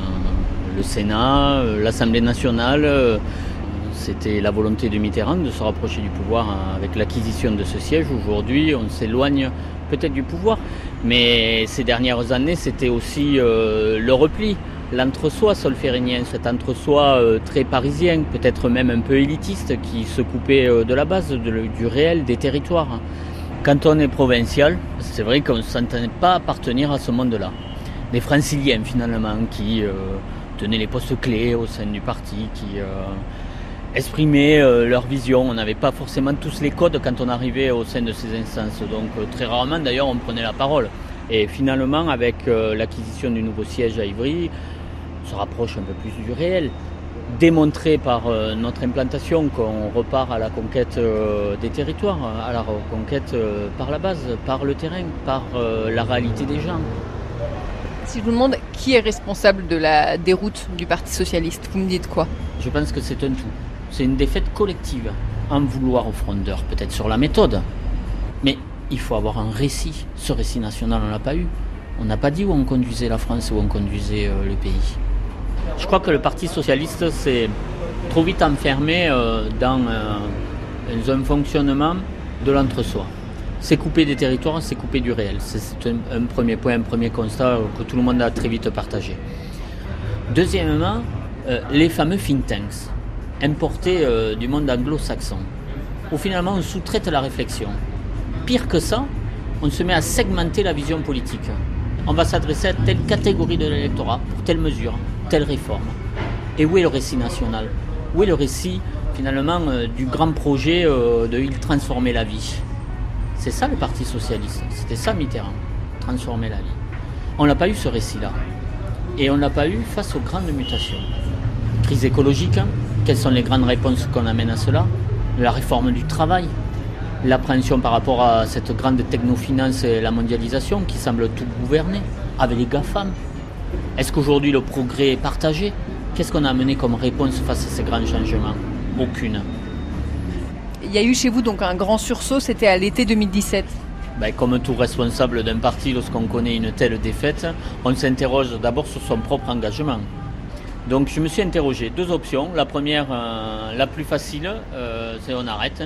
le Sénat, l'Assemblée nationale. C'était la volonté de Mitterrand de se rapprocher du pouvoir avec l'acquisition de ce siège. Aujourd'hui, on s'éloigne peut-être du pouvoir, mais ces dernières années, c'était aussi le repli. L'entre-soi solférinien, cet entre-soi très parisien, peut-être même un peu élitiste, qui se coupait de la base, du réel, des territoires. Quand on est provincial, c'est vrai qu'on ne s'entendait pas appartenir à ce monde-là. Des franciliens finalement, qui tenaient les postes clés au sein du parti, qui exprimaient leur vision. On n'avait pas forcément tous les codes quand on arrivait au sein de ces instances, donc très rarement d'ailleurs on prenait la parole. Et finalement, avec l'acquisition du nouveau siège à Ivry, on se rapproche un peu plus du réel, démontré par notre implantation qu'on repart à la conquête des territoires, à la reconquête par la base, par le terrain, par la réalité des gens. Si je vous demande qui est responsable de la déroute du Parti Socialiste, vous me dites quoi? Je pense que c'est un tout. C'est une défaite collective. En vouloir aux frondeurs, peut-être sur la méthode, mais il faut avoir un récit. Ce récit national, on ne l'a pas eu. On n'a pas dit où on conduisait la France, où on conduisait le pays. Je crois que le Parti Socialiste s'est trop vite enfermé dans un fonctionnement de l'entre-soi. C'est couper des territoires, c'est couper du réel. C'est un premier point, un premier constat que tout le monde a très vite partagé. Deuxièmement, les fameux think tanks, importés du monde anglo-saxon, où finalement on sous-traite la réflexion. Pire que ça, on se met à segmenter la vision politique. On va s'adresser à telle catégorie de l'électorat, pour telle mesure, telle réforme. Et où est le récit national? Où est le récit, finalement, du grand projet de « il transformer la vie ». C'est ça le Parti Socialiste, c'était ça Mitterrand, transformer la vie. On n'a pas eu ce récit-là. Et on ne l'a pas eu face aux grandes mutations. Crise écologique, quelles sont les grandes réponses qu'on amène à cela? La réforme du travail, l'appréhension par rapport à cette grande technofinance et la mondialisation qui semble tout gouverner, avec les GAFAM. Est-ce qu'aujourd'hui le progrès est partagé? Qu'est-ce qu'on a amené comme réponse face à ces grands changements? Aucune. Il y a eu chez vous donc un grand sursaut, c'était à l'été 2017. Comme tout responsable d'un parti, lorsqu'on connaît une telle défaite, on s'interroge d'abord sur son propre engagement. Donc je me suis interrogé, 2 options. La première, la plus facile, c'est on arrête.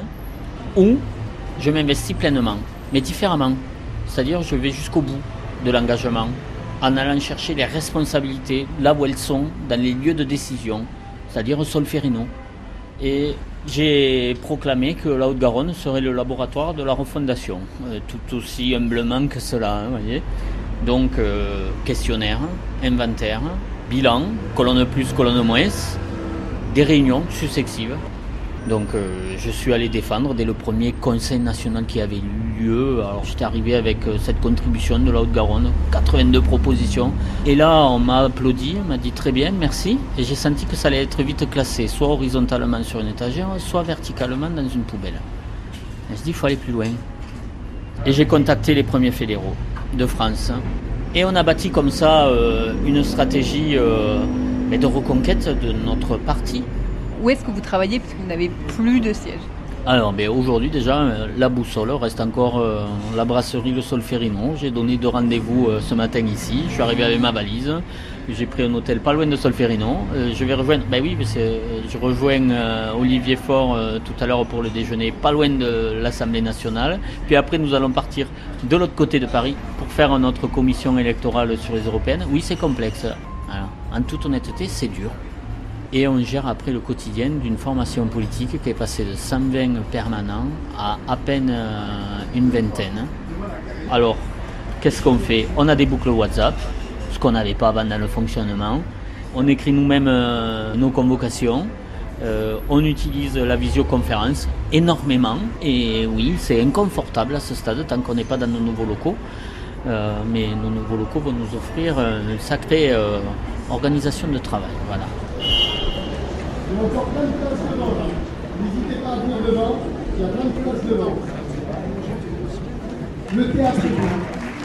Ou je m'investis pleinement, mais différemment. C'est-à-dire je vais jusqu'au bout de l'engagement, en allant chercher les responsabilités là où elles sont, dans les lieux de décision, c'est-à-dire Solferino. Et j'ai proclamé que la Haute-Garonne serait le laboratoire de la refondation, tout aussi humblement que cela, voyez. Donc questionnaire, inventaire, bilan, colonne plus, colonne moins, des réunions successives. Donc je suis allé défendre dès le premier conseil national qui avait eu lieu. Alors j'étais arrivé avec cette contribution de la Haute-Garonne, 82 propositions. Et là on m'a applaudi, on m'a dit très bien, merci. Et j'ai senti que ça allait être vite classé, soit horizontalement sur une étagère, soit verticalement dans une poubelle. Et je dis il faut aller plus loin. Et j'ai contacté les premiers fédéraux de France. Et on a bâti comme ça une stratégie de reconquête de notre parti. Où est-ce que vous travaillez parce que vous n'avez plus de siège? Alors aujourd'hui déjà, la boussole reste encore la brasserie Le Solferino. J'ai donné 2 rendez-vous ce matin ici. Je suis arrivé avec ma valise. J'ai pris un hôtel pas loin de Solferino. Je vais rejoindre, je rejoins Olivier Faure tout à l'heure pour le déjeuner, pas loin de l'Assemblée nationale. Puis après nous allons partir de l'autre côté de Paris pour faire notre commission électorale sur les européennes. Oui, c'est complexe. Alors, en toute honnêteté, c'est dur. Et on gère après le quotidien d'une formation politique qui est passée de 120 permanents à peine une vingtaine. Alors, qu'est-ce qu'on fait? On a des boucles WhatsApp, ce qu'on n'avait pas avant dans le fonctionnement. On écrit nous-mêmes nos convocations. On utilise la visioconférence énormément. Et oui, c'est inconfortable à ce stade tant qu'on n'est pas dans nos nouveaux locaux. Mais nos nouveaux locaux vont nous offrir une sacrée organisation de travail. Voilà. Il y a encore plein de places devant là. N'hésitez pas à venir devant, il y a plein de places devant. Le théâtre est là.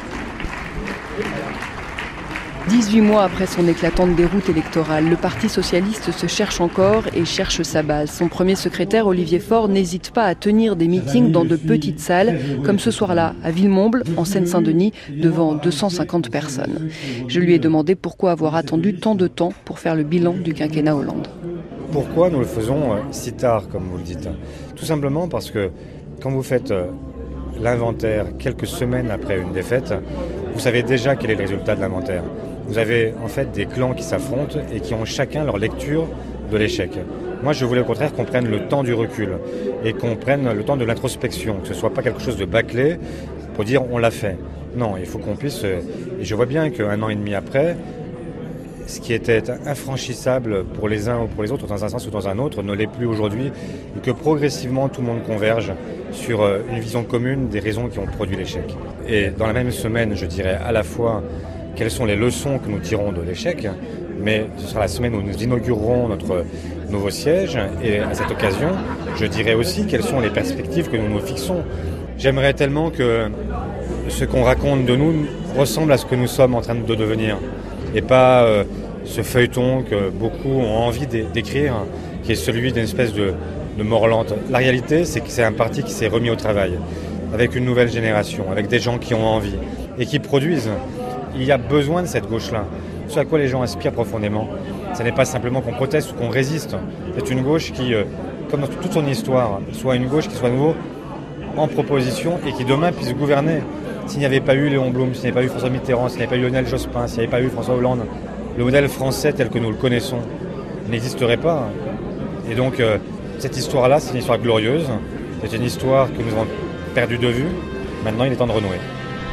18 mois après son éclatante déroute électorale, le Parti socialiste se cherche encore et cherche sa base. Son premier secrétaire, Olivier Faure, n'hésite pas à tenir des meetings dans de petites salles, comme ce soir-là, à Villemomble, en Seine-Saint-Denis, devant 250 personnes. Je lui ai demandé pourquoi avoir attendu tant de temps pour faire le bilan du quinquennat Hollande. Pourquoi nous le faisons si tard, comme vous le dites ? Tout simplement parce que quand vous faites l'inventaire quelques semaines après une défaite, vous savez déjà quel est le résultat de l'inventaire. Vous avez en fait des clans qui s'affrontent et qui ont chacun leur lecture de l'échec. Moi, je voulais au contraire qu'on prenne le temps du recul et qu'on prenne le temps de l'introspection, que ce ne soit pas quelque chose de bâclé pour dire on l'a fait. Non, il faut qu'on puisse... Et je vois bien qu'un an et demi après, ce qui était infranchissable pour les uns ou pour les autres, dans un sens ou dans un autre, ne l'est plus aujourd'hui, et que progressivement tout le monde converge sur une vision commune des raisons qui ont produit l'échec. Et dans la même semaine, je dirais à la fois quelles sont les leçons que nous tirons de l'échec, mais ce sera la semaine où nous inaugurerons notre nouveau siège, et à cette occasion, je dirais aussi quelles sont les perspectives que nous nous fixons. J'aimerais tellement que ce qu'on raconte de nous ressemble à ce que nous sommes en train de devenir, et pas ce feuilleton que beaucoup ont envie d'écrire, qui est celui d'une espèce de mort lente. La réalité, c'est que c'est un parti qui s'est remis au travail, avec une nouvelle génération, avec des gens qui ont envie, et qui produisent. Il y a besoin de cette gauche-là. Ce à quoi les gens aspirent profondément, ce n'est pas simplement qu'on proteste ou qu'on résiste. C'est une gauche qui, comme dans toute son histoire, soit une gauche qui soit à nouveau en proposition et qui demain puisse gouverner. S'il n'y avait pas eu Léon Blum, s'il n'y avait pas eu François Mitterrand, s'il n'y avait pas eu Lionel Jospin, s'il n'y avait pas eu François Hollande, le modèle français tel que nous le connaissons n'existerait pas. Et donc, cette histoire-là, c'est une histoire glorieuse. C'est une histoire que nous avons perdue de vue. Maintenant, il est temps de renouer.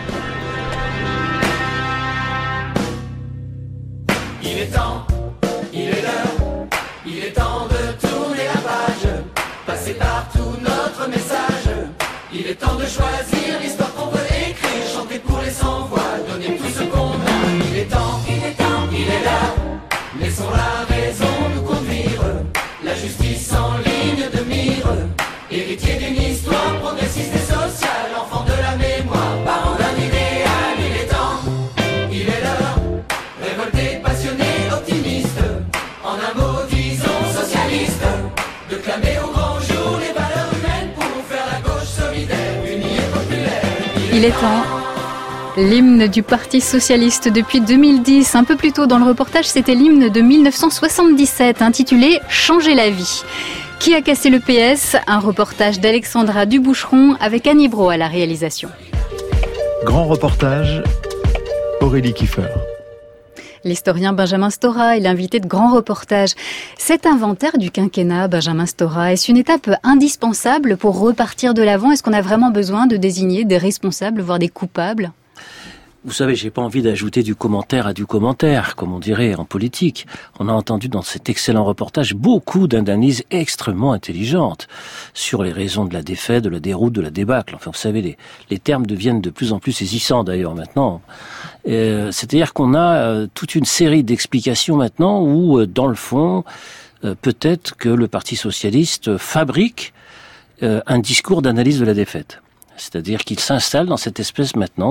Il est temps, il est l'heure, il est temps de tourner la page, passer partout notre message. Il est temps de choisir l'histoire qu'on veut écrire, chanter pour les sans-voix, donner tout ce qu'on a. Il est temps, il est là, laissons la raison nous conduire, la justice en ligne de mire, héritier d'une histoire progressiste et sociale, enfant de la mémoire, parent d'un idéal. Il est temps, il est l'heure, révolté, passionné, optimiste, en un mot disons socialiste, de clamer au grand jour les valeurs humaines pour faire la gauche solidaire, unie et populaire. Il est temps. L'hymne du Parti socialiste depuis 2010. Un peu plus tôt dans le reportage, c'était l'hymne de 1977 intitulé « Changer la vie ». Qui a cassé le PS ? Un reportage d'Alexandra Duboucheron avec Annie Brault à la réalisation. Grand reportage, Aurélie Kiefer. L'historien Benjamin Stora est l'invité de Grand Reportage. Cet inventaire du quinquennat, Benjamin Stora, est-ce une étape indispensable pour repartir de l'avant ? Est-ce qu'on a vraiment besoin de désigner des responsables, voire des coupables ? Vous savez, j'ai pas envie d'ajouter du commentaire à du commentaire, comme on dirait en politique. On a entendu dans cet excellent reportage beaucoup d'analyses extrêmement intelligentes sur les raisons de la défaite, de la déroute, de la débâcle. Enfin, vous savez, les termes deviennent de plus en plus saisissants d'ailleurs maintenant. C'est-à-dire qu'on a toute une série d'explications maintenant où, dans le fond, peut-être que le Parti socialiste fabrique un discours d'analyse de la défaite. C'est-à-dire qu'il s'installe dans cette espèce maintenant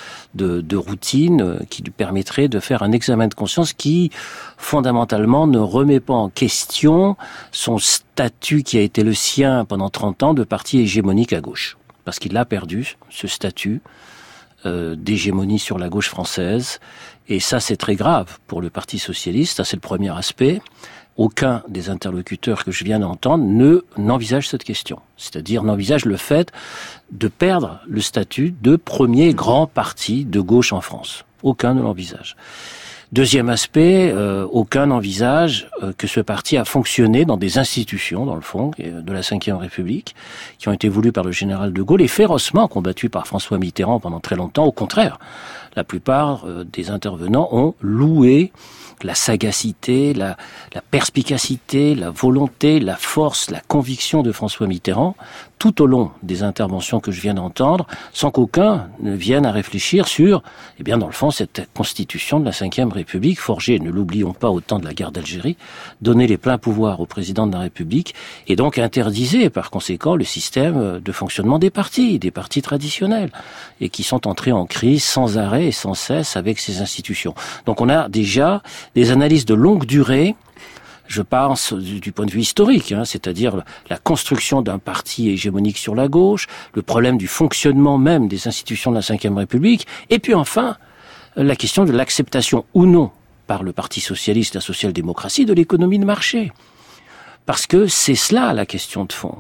de routine qui lui permettrait de faire un examen de conscience qui, fondamentalement, ne remet pas en question son statut qui a été le sien pendant 30 ans de parti hégémonique à gauche. Parce qu'il a perdu ce statut d'hégémonie sur la gauche française. Et ça, c'est très grave pour le Parti socialiste. Ça, c'est le premier aspect. Aucun des interlocuteurs que je viens d'entendre n'envisage cette question. C'est-à-dire n'envisage le fait de perdre le statut de premier grand parti de gauche en France. Aucun ne l'envisage. Deuxième aspect, aucun n'envisage que ce parti a fonctionné dans des institutions, dans le fond, de la Ve République, qui ont été voulues par le général de Gaulle et férocement combattues par François Mitterrand pendant très longtemps. Au contraire, La plupart des intervenants ont loué la sagacité, la perspicacité, la volonté, la force, la conviction de François Mitterrand tout au long des interventions que je viens d'entendre, sans qu'aucun ne vienne à réfléchir sur, dans le fond, cette constitution de la Ve République, forgée, ne l'oublions pas, au temps de la guerre d'Algérie, donner les pleins pouvoirs au président de la République, et donc interdisait, par conséquent, le système de fonctionnement des partis traditionnels, et qui sont entrés en crise sans arrêt et sans cesse avec ces institutions. Donc on a déjà des analyses de longue durée. Je pense du point de vue historique, c'est-à-dire la construction d'un parti hégémonique sur la gauche, le problème du fonctionnement même des institutions de la Ve République, et puis enfin, la question de l'acceptation ou non par le Parti socialiste, la social-démocratie, de l'économie de marché. Parce que c'est cela la question de fond.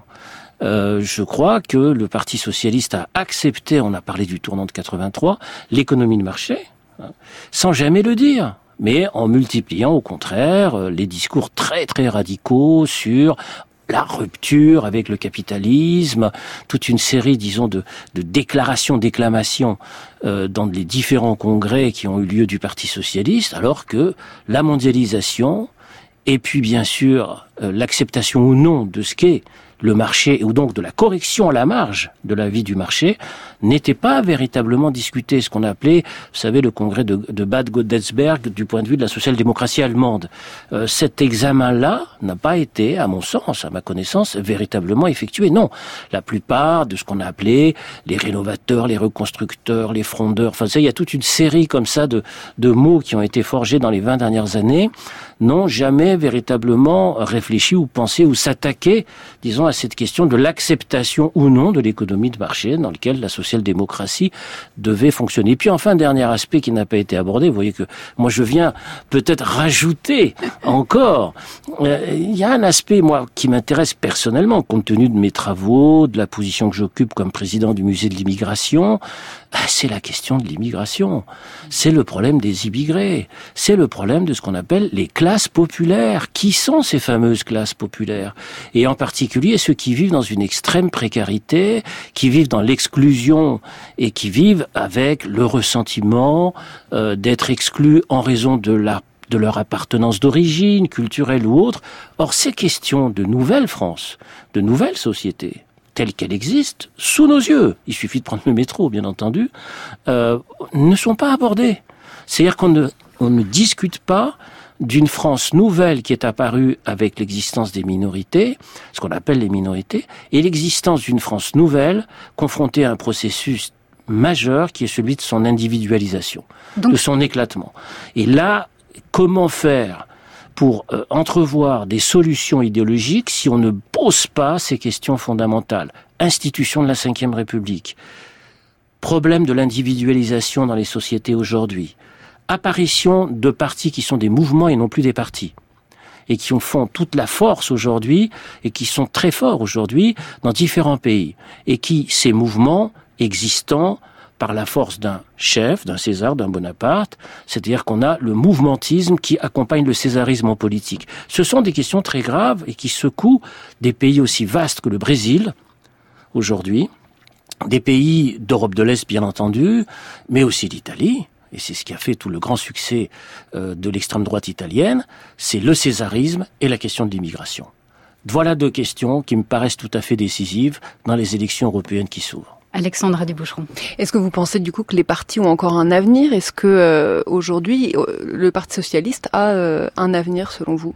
Je crois que le Parti socialiste a accepté, on a parlé du tournant de 83, l'économie de marché, sans jamais le dire. Mais en multipliant au contraire les discours très très radicaux sur la rupture avec le capitalisme, toute une série, disons, de déclamations dans les différents congrès qui ont eu lieu du Parti socialiste, alors que la mondialisation et puis bien sûr l'acceptation ou non de ce qu'est le marché, ou donc de la correction à la marge de la vie du marché, n'était pas véritablement discuté. Ce qu'on a appelé, vous savez, le congrès de Bad Godesberg du point de vue de la social-démocratie allemande. Cet examen-là n'a pas été, à mon sens, à ma connaissance, véritablement effectué. Non. La plupart de ce qu'on a appelé les rénovateurs, les reconstructeurs, les frondeurs, enfin, il y a toute une série comme ça de mots qui ont été forgés dans les 20 dernières années, n'ont jamais véritablement réfléchi ou pensé ou s'attaqué, disons, à cette question de l'acceptation ou non de l'économie de marché dans laquelle la social-démocratie devait fonctionner. Et puis enfin, dernier aspect qui n'a pas été abordé, vous voyez que moi je viens peut-être rajouter encore, il y a un aspect, moi, qui m'intéresse personnellement, compte tenu de mes travaux, de la position que j'occupe comme président du musée de l'immigration, c'est la question de l'immigration. C'est le problème des immigrés. C'est le problème de ce qu'on appelle les classes populaires. Qui sont ces fameuses classes populaires? Et en particulier ceux qui vivent dans une extrême précarité, qui vivent dans l'exclusion et qui vivent avec le ressentiment d'être exclus en raison de leur appartenance d'origine, culturelle ou autre. Or, ces questions de nouvelle France, de nouvelle société, telle qu'elle existe, sous nos yeux, il suffit de prendre le métro, bien entendu, ne sont pas abordées. C'est-à-dire qu'on ne discute pas d'une France nouvelle qui est apparue avec l'existence des minorités, ce qu'on appelle les minorités, et l'existence d'une France nouvelle confrontée à un processus majeur qui est celui de son individualisation, de son éclatement. Et là, comment faire pour entrevoir des solutions idéologiques si on ne pose pas ces questions fondamentales? Institution de la Ve République, problème de l'individualisation dans les sociétés aujourd'hui, apparition de partis qui sont des mouvements et non plus des partis, et qui font toute la force aujourd'hui, et qui sont très forts aujourd'hui dans différents pays, et qui, ces mouvements existants, par la force d'un chef, d'un César, d'un Bonaparte, c'est-à-dire qu'on a le mouvementisme qui accompagne le césarisme en politique. Ce sont des questions très graves et qui secouent des pays aussi vastes que le Brésil, aujourd'hui, des pays d'Europe de l'Est, bien entendu, mais aussi l'Italie, et c'est ce qui a fait tout le grand succès de l'extrême droite italienne, c'est le césarisme et la question de l'immigration. Voilà deux questions qui me paraissent tout à fait décisives dans les élections européennes qui s'ouvrent. Alexandra Duboucheron. Est-ce que vous pensez du coup que les partis ont encore un avenir? Est-ce que aujourd'hui le Parti socialiste a un avenir selon vous?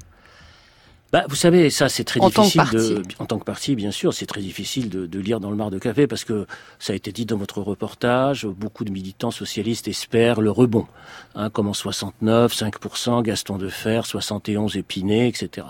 Vous savez, ça c'est très difficile en tant que parti, bien sûr, c'est très difficile de lire dans le mar de café parce que ça a été dit dans votre reportage, beaucoup de militants socialistes espèrent le rebond, comme en 69, 5%, Gaston Defferre, 71, Épinay, etc.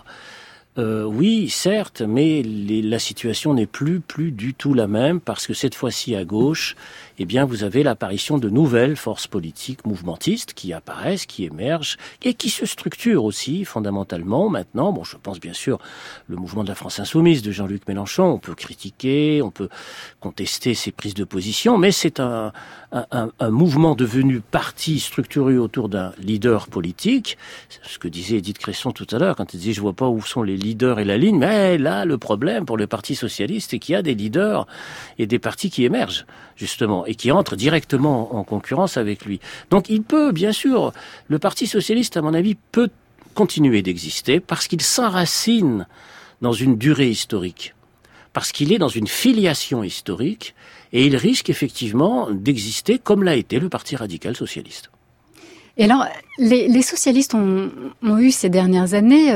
Oui, certes, mais la situation n'est plus du tout la même parce que cette fois-ci à gauche, vous avez l'apparition de nouvelles forces politiques mouvementistes qui apparaissent, qui émergent et qui se structurent aussi fondamentalement maintenant. Je pense bien sûr le mouvement de la France insoumise de Jean-Luc Mélenchon. On peut critiquer, on peut contester ses prises de position, mais c'est un mouvement devenu parti structuré autour d'un leader politique. C'est ce que disait Édith Cresson tout à l'heure quand elle disait « je vois pas où sont les leader et la ligne. Mais là, le problème pour le Parti socialiste, c'est qu'il y a des leaders et des partis qui émergent, justement, et qui entrent directement en concurrence avec lui. Donc il peut, bien sûr, le Parti socialiste, à mon avis, peut continuer d'exister parce qu'il s'enracine dans une durée historique, parce qu'il est dans une filiation historique, et il risque effectivement d'exister comme l'a été le Parti radical socialiste. Et alors, les socialistes ont eu ces dernières années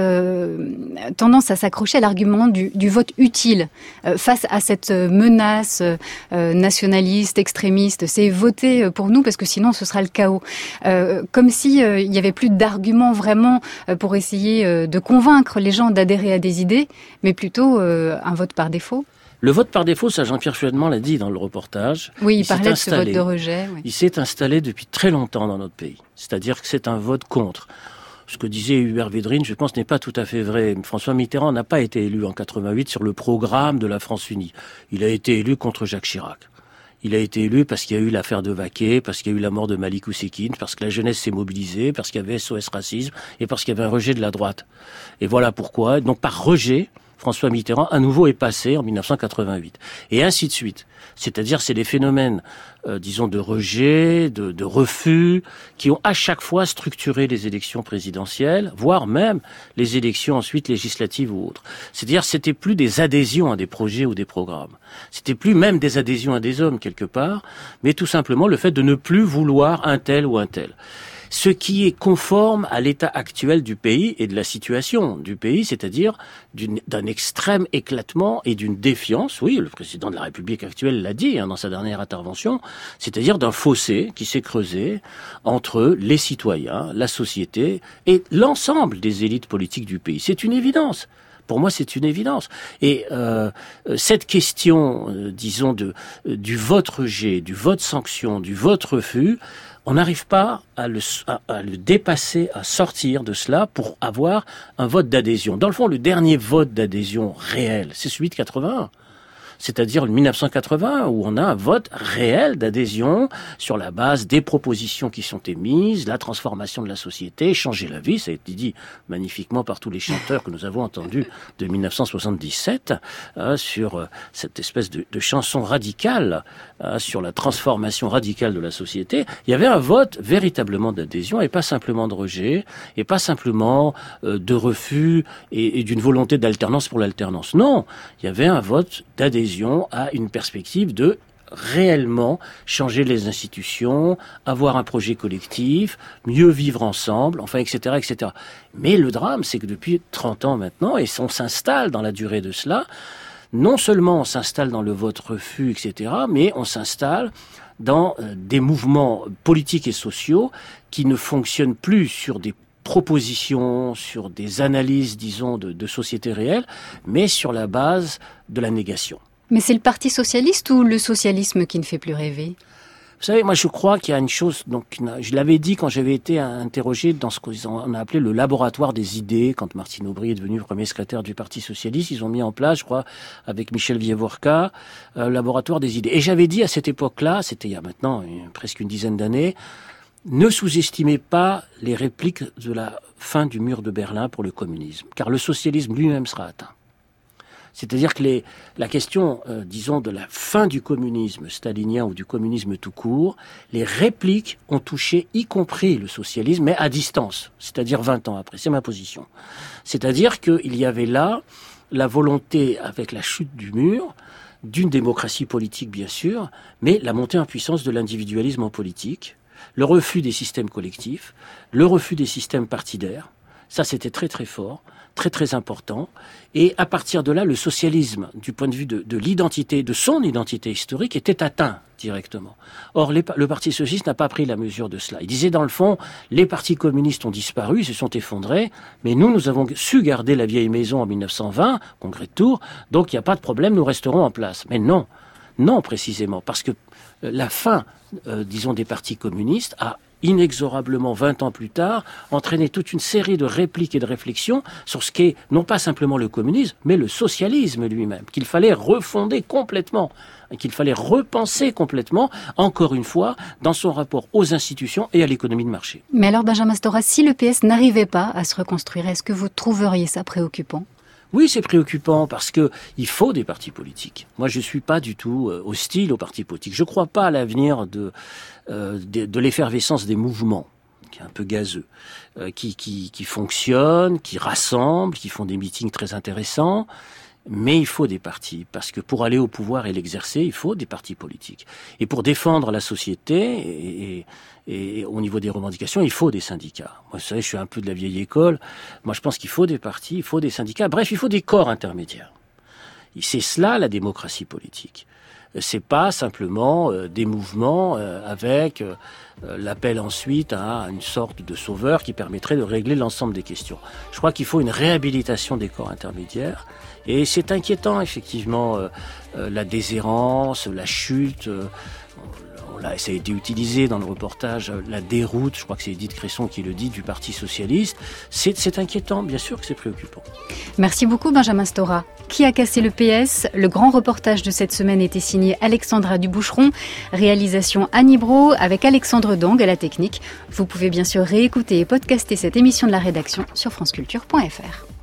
tendance à s'accrocher à l'argument du vote utile face à cette menace nationaliste, extrémiste. C'est voter pour nous parce que sinon ce sera le chaos. Comme si il y avait plus d'arguments vraiment pour essayer de convaincre les gens d'adhérer à des idées, mais plutôt un vote par défaut. Le vote par défaut, ça Jean-Pierre Chouette-Mont l'a dit dans le reportage. Oui, il parlait de ce vote de rejet. Oui. Il s'est installé depuis très longtemps dans notre pays. C'est-à-dire que c'est un vote contre. Ce que disait Hubert Védrine, je pense, n'est pas tout à fait vrai. François Mitterrand n'a pas été élu en 88 sur le programme de la France unie. Il a été élu contre Jacques Chirac. Il a été élu parce qu'il y a eu l'affaire de Vaquet, parce qu'il y a eu la mort de Malik Oussekine, parce que la jeunesse s'est mobilisée, parce qu'il y avait SOS Racisme et parce qu'il y avait un rejet de la droite. Et voilà pourquoi. Donc par rejet, François Mitterrand, à nouveau, est passé en 1988. Et ainsi de suite. C'est-à-dire, c'est des phénomènes, disons, de rejet, de refus, qui ont à chaque fois structuré les élections présidentielles, voire même les élections ensuite législatives ou autres. C'est-à-dire, c'était plus des adhésions à des projets ou des programmes. C'était plus même des adhésions à des hommes, quelque part, mais tout simplement le fait de ne plus vouloir un tel ou un tel. Ce qui est conforme à l'état actuel du pays et de la situation du pays, c'est-à-dire d'un extrême éclatement et d'une défiance, oui, le président de la République actuelle l'a dit dans sa dernière intervention, c'est-à-dire d'un fossé qui s'est creusé entre les citoyens, la société et l'ensemble des élites politiques du pays. C'est une évidence. Pour moi, c'est une évidence. Et cette question, disons, du vote rejet, du vote sanction, du vote refus, on n'arrive pas à le dépasser, à sortir de cela pour avoir un vote d'adhésion. Dans le fond, le dernier vote d'adhésion réel, c'est celui de 81. C'est-à-dire le 1980, où on a un vote réel d'adhésion sur la base des propositions qui sont émises, la transformation de la société, changer la vie, ça a été dit magnifiquement par tous les chanteurs que nous avons entendus de 1977, sur cette espèce de chanson radicale, sur la transformation radicale de la société. Il y avait un vote véritablement d'adhésion et pas simplement de rejet, et pas simplement de refus et d'une volonté d'alternance pour l'alternance. Non, il y avait un vote d'adhésion à une perspective de réellement changer les institutions, avoir un projet collectif, mieux vivre ensemble, enfin, etc., etc. Mais le drame, c'est que depuis 30 ans maintenant, et on s'installe dans la durée de cela, non seulement on s'installe dans le vote refus, etc., mais on s'installe dans des mouvements politiques et sociaux qui ne fonctionnent plus sur des propositions, sur des analyses, disons, de société réelle, mais sur la base de la négation. Mais c'est le Parti socialiste ou le socialisme qui ne fait plus rêver ? Vous savez, moi je crois qu'il y a une chose, donc je l'avais dit quand j'avais été interrogé dans ce qu'on a appelé le laboratoire des idées, quand Martine Aubry est devenu premier secrétaire du Parti socialiste, ils ont mis en place, je crois, avec Michel Vievorka, le laboratoire des idées. Et j'avais dit à cette époque-là, c'était il y a maintenant presque une dizaine d'années, ne sous-estimez pas les répliques de la fin du mur de Berlin pour le communisme, car le socialisme lui-même sera atteint. C'est-à-dire que la question, disons, de la fin du communisme stalinien ou du communisme tout court, les répliques ont touché, y compris le socialisme, mais à distance, c'est-à-dire 20 ans après. C'est ma position. C'est-à-dire qu'il y avait là la volonté, avec la chute du mur, d'une démocratie politique, bien sûr, mais la montée en puissance de l'individualisme en politique, le refus des systèmes collectifs, le refus des systèmes partidaires. Ça, c'était très très fort, très très important. Et à partir de là, le socialisme, du point de vue de l'identité, de son identité historique, était atteint directement. Or, le Parti socialiste n'a pas pris la mesure de cela. Il disait, dans le fond, les partis communistes ont disparu, ils se sont effondrés, mais nous avons su garder la vieille maison en 1920, congrès de Tours, donc il n'y a pas de problème, nous resterons en place. Mais non, non précisément, parce que la fin, disons, des partis communistes a inexorablement, 20 ans plus tard, entraîné toute une série de répliques et de réflexions sur ce qu'est non pas simplement le communisme, mais le socialisme lui-même, qu'il fallait refonder complètement, qu'il fallait repenser complètement, encore une fois, dans son rapport aux institutions et à l'économie de marché. Mais alors, Benjamin Stora, si le PS n'arrivait pas à se reconstruire, est-ce que vous trouveriez ça préoccupant ? Oui, c'est préoccupant parce que il faut des partis politiques. Moi, je suis pas du tout hostile aux partis politiques. Je crois pas à l'avenir de l'effervescence des mouvements, qui est un peu gazeux, qui fonctionnent, qui rassemblent, qui font des meetings très intéressants. Mais il faut des partis, parce que pour aller au pouvoir et l'exercer, il faut des partis politiques. Et pour défendre la société et au niveau des revendications, il faut des syndicats. Moi, vous savez, je suis un peu de la vieille école. Moi, je pense qu'il faut des partis, il faut des syndicats. Bref, il faut des corps intermédiaires. Et c'est cela, la démocratie politique. C'est pas simplement des mouvements avec l'appel ensuite à une sorte de sauveur qui permettrait de régler l'ensemble des questions. Je crois qu'il faut une réhabilitation des corps intermédiaires. Et c'est inquiétant, effectivement, la déshérence, la chute. Ça a été utilisé dans le reportage, la déroute, je crois que c'est Edith Cresson qui le dit, du Parti Socialiste. C'est inquiétant, bien sûr que c'est préoccupant. Merci beaucoup Benjamin Stora. Qui a cassé le PS? Le grand reportage de cette semaine était signé Alexandra Duboucheron, réalisation Annie Brault avec Alexandre Dang à la technique. Vous pouvez bien sûr réécouter et podcaster cette émission de la rédaction sur franceculture.fr.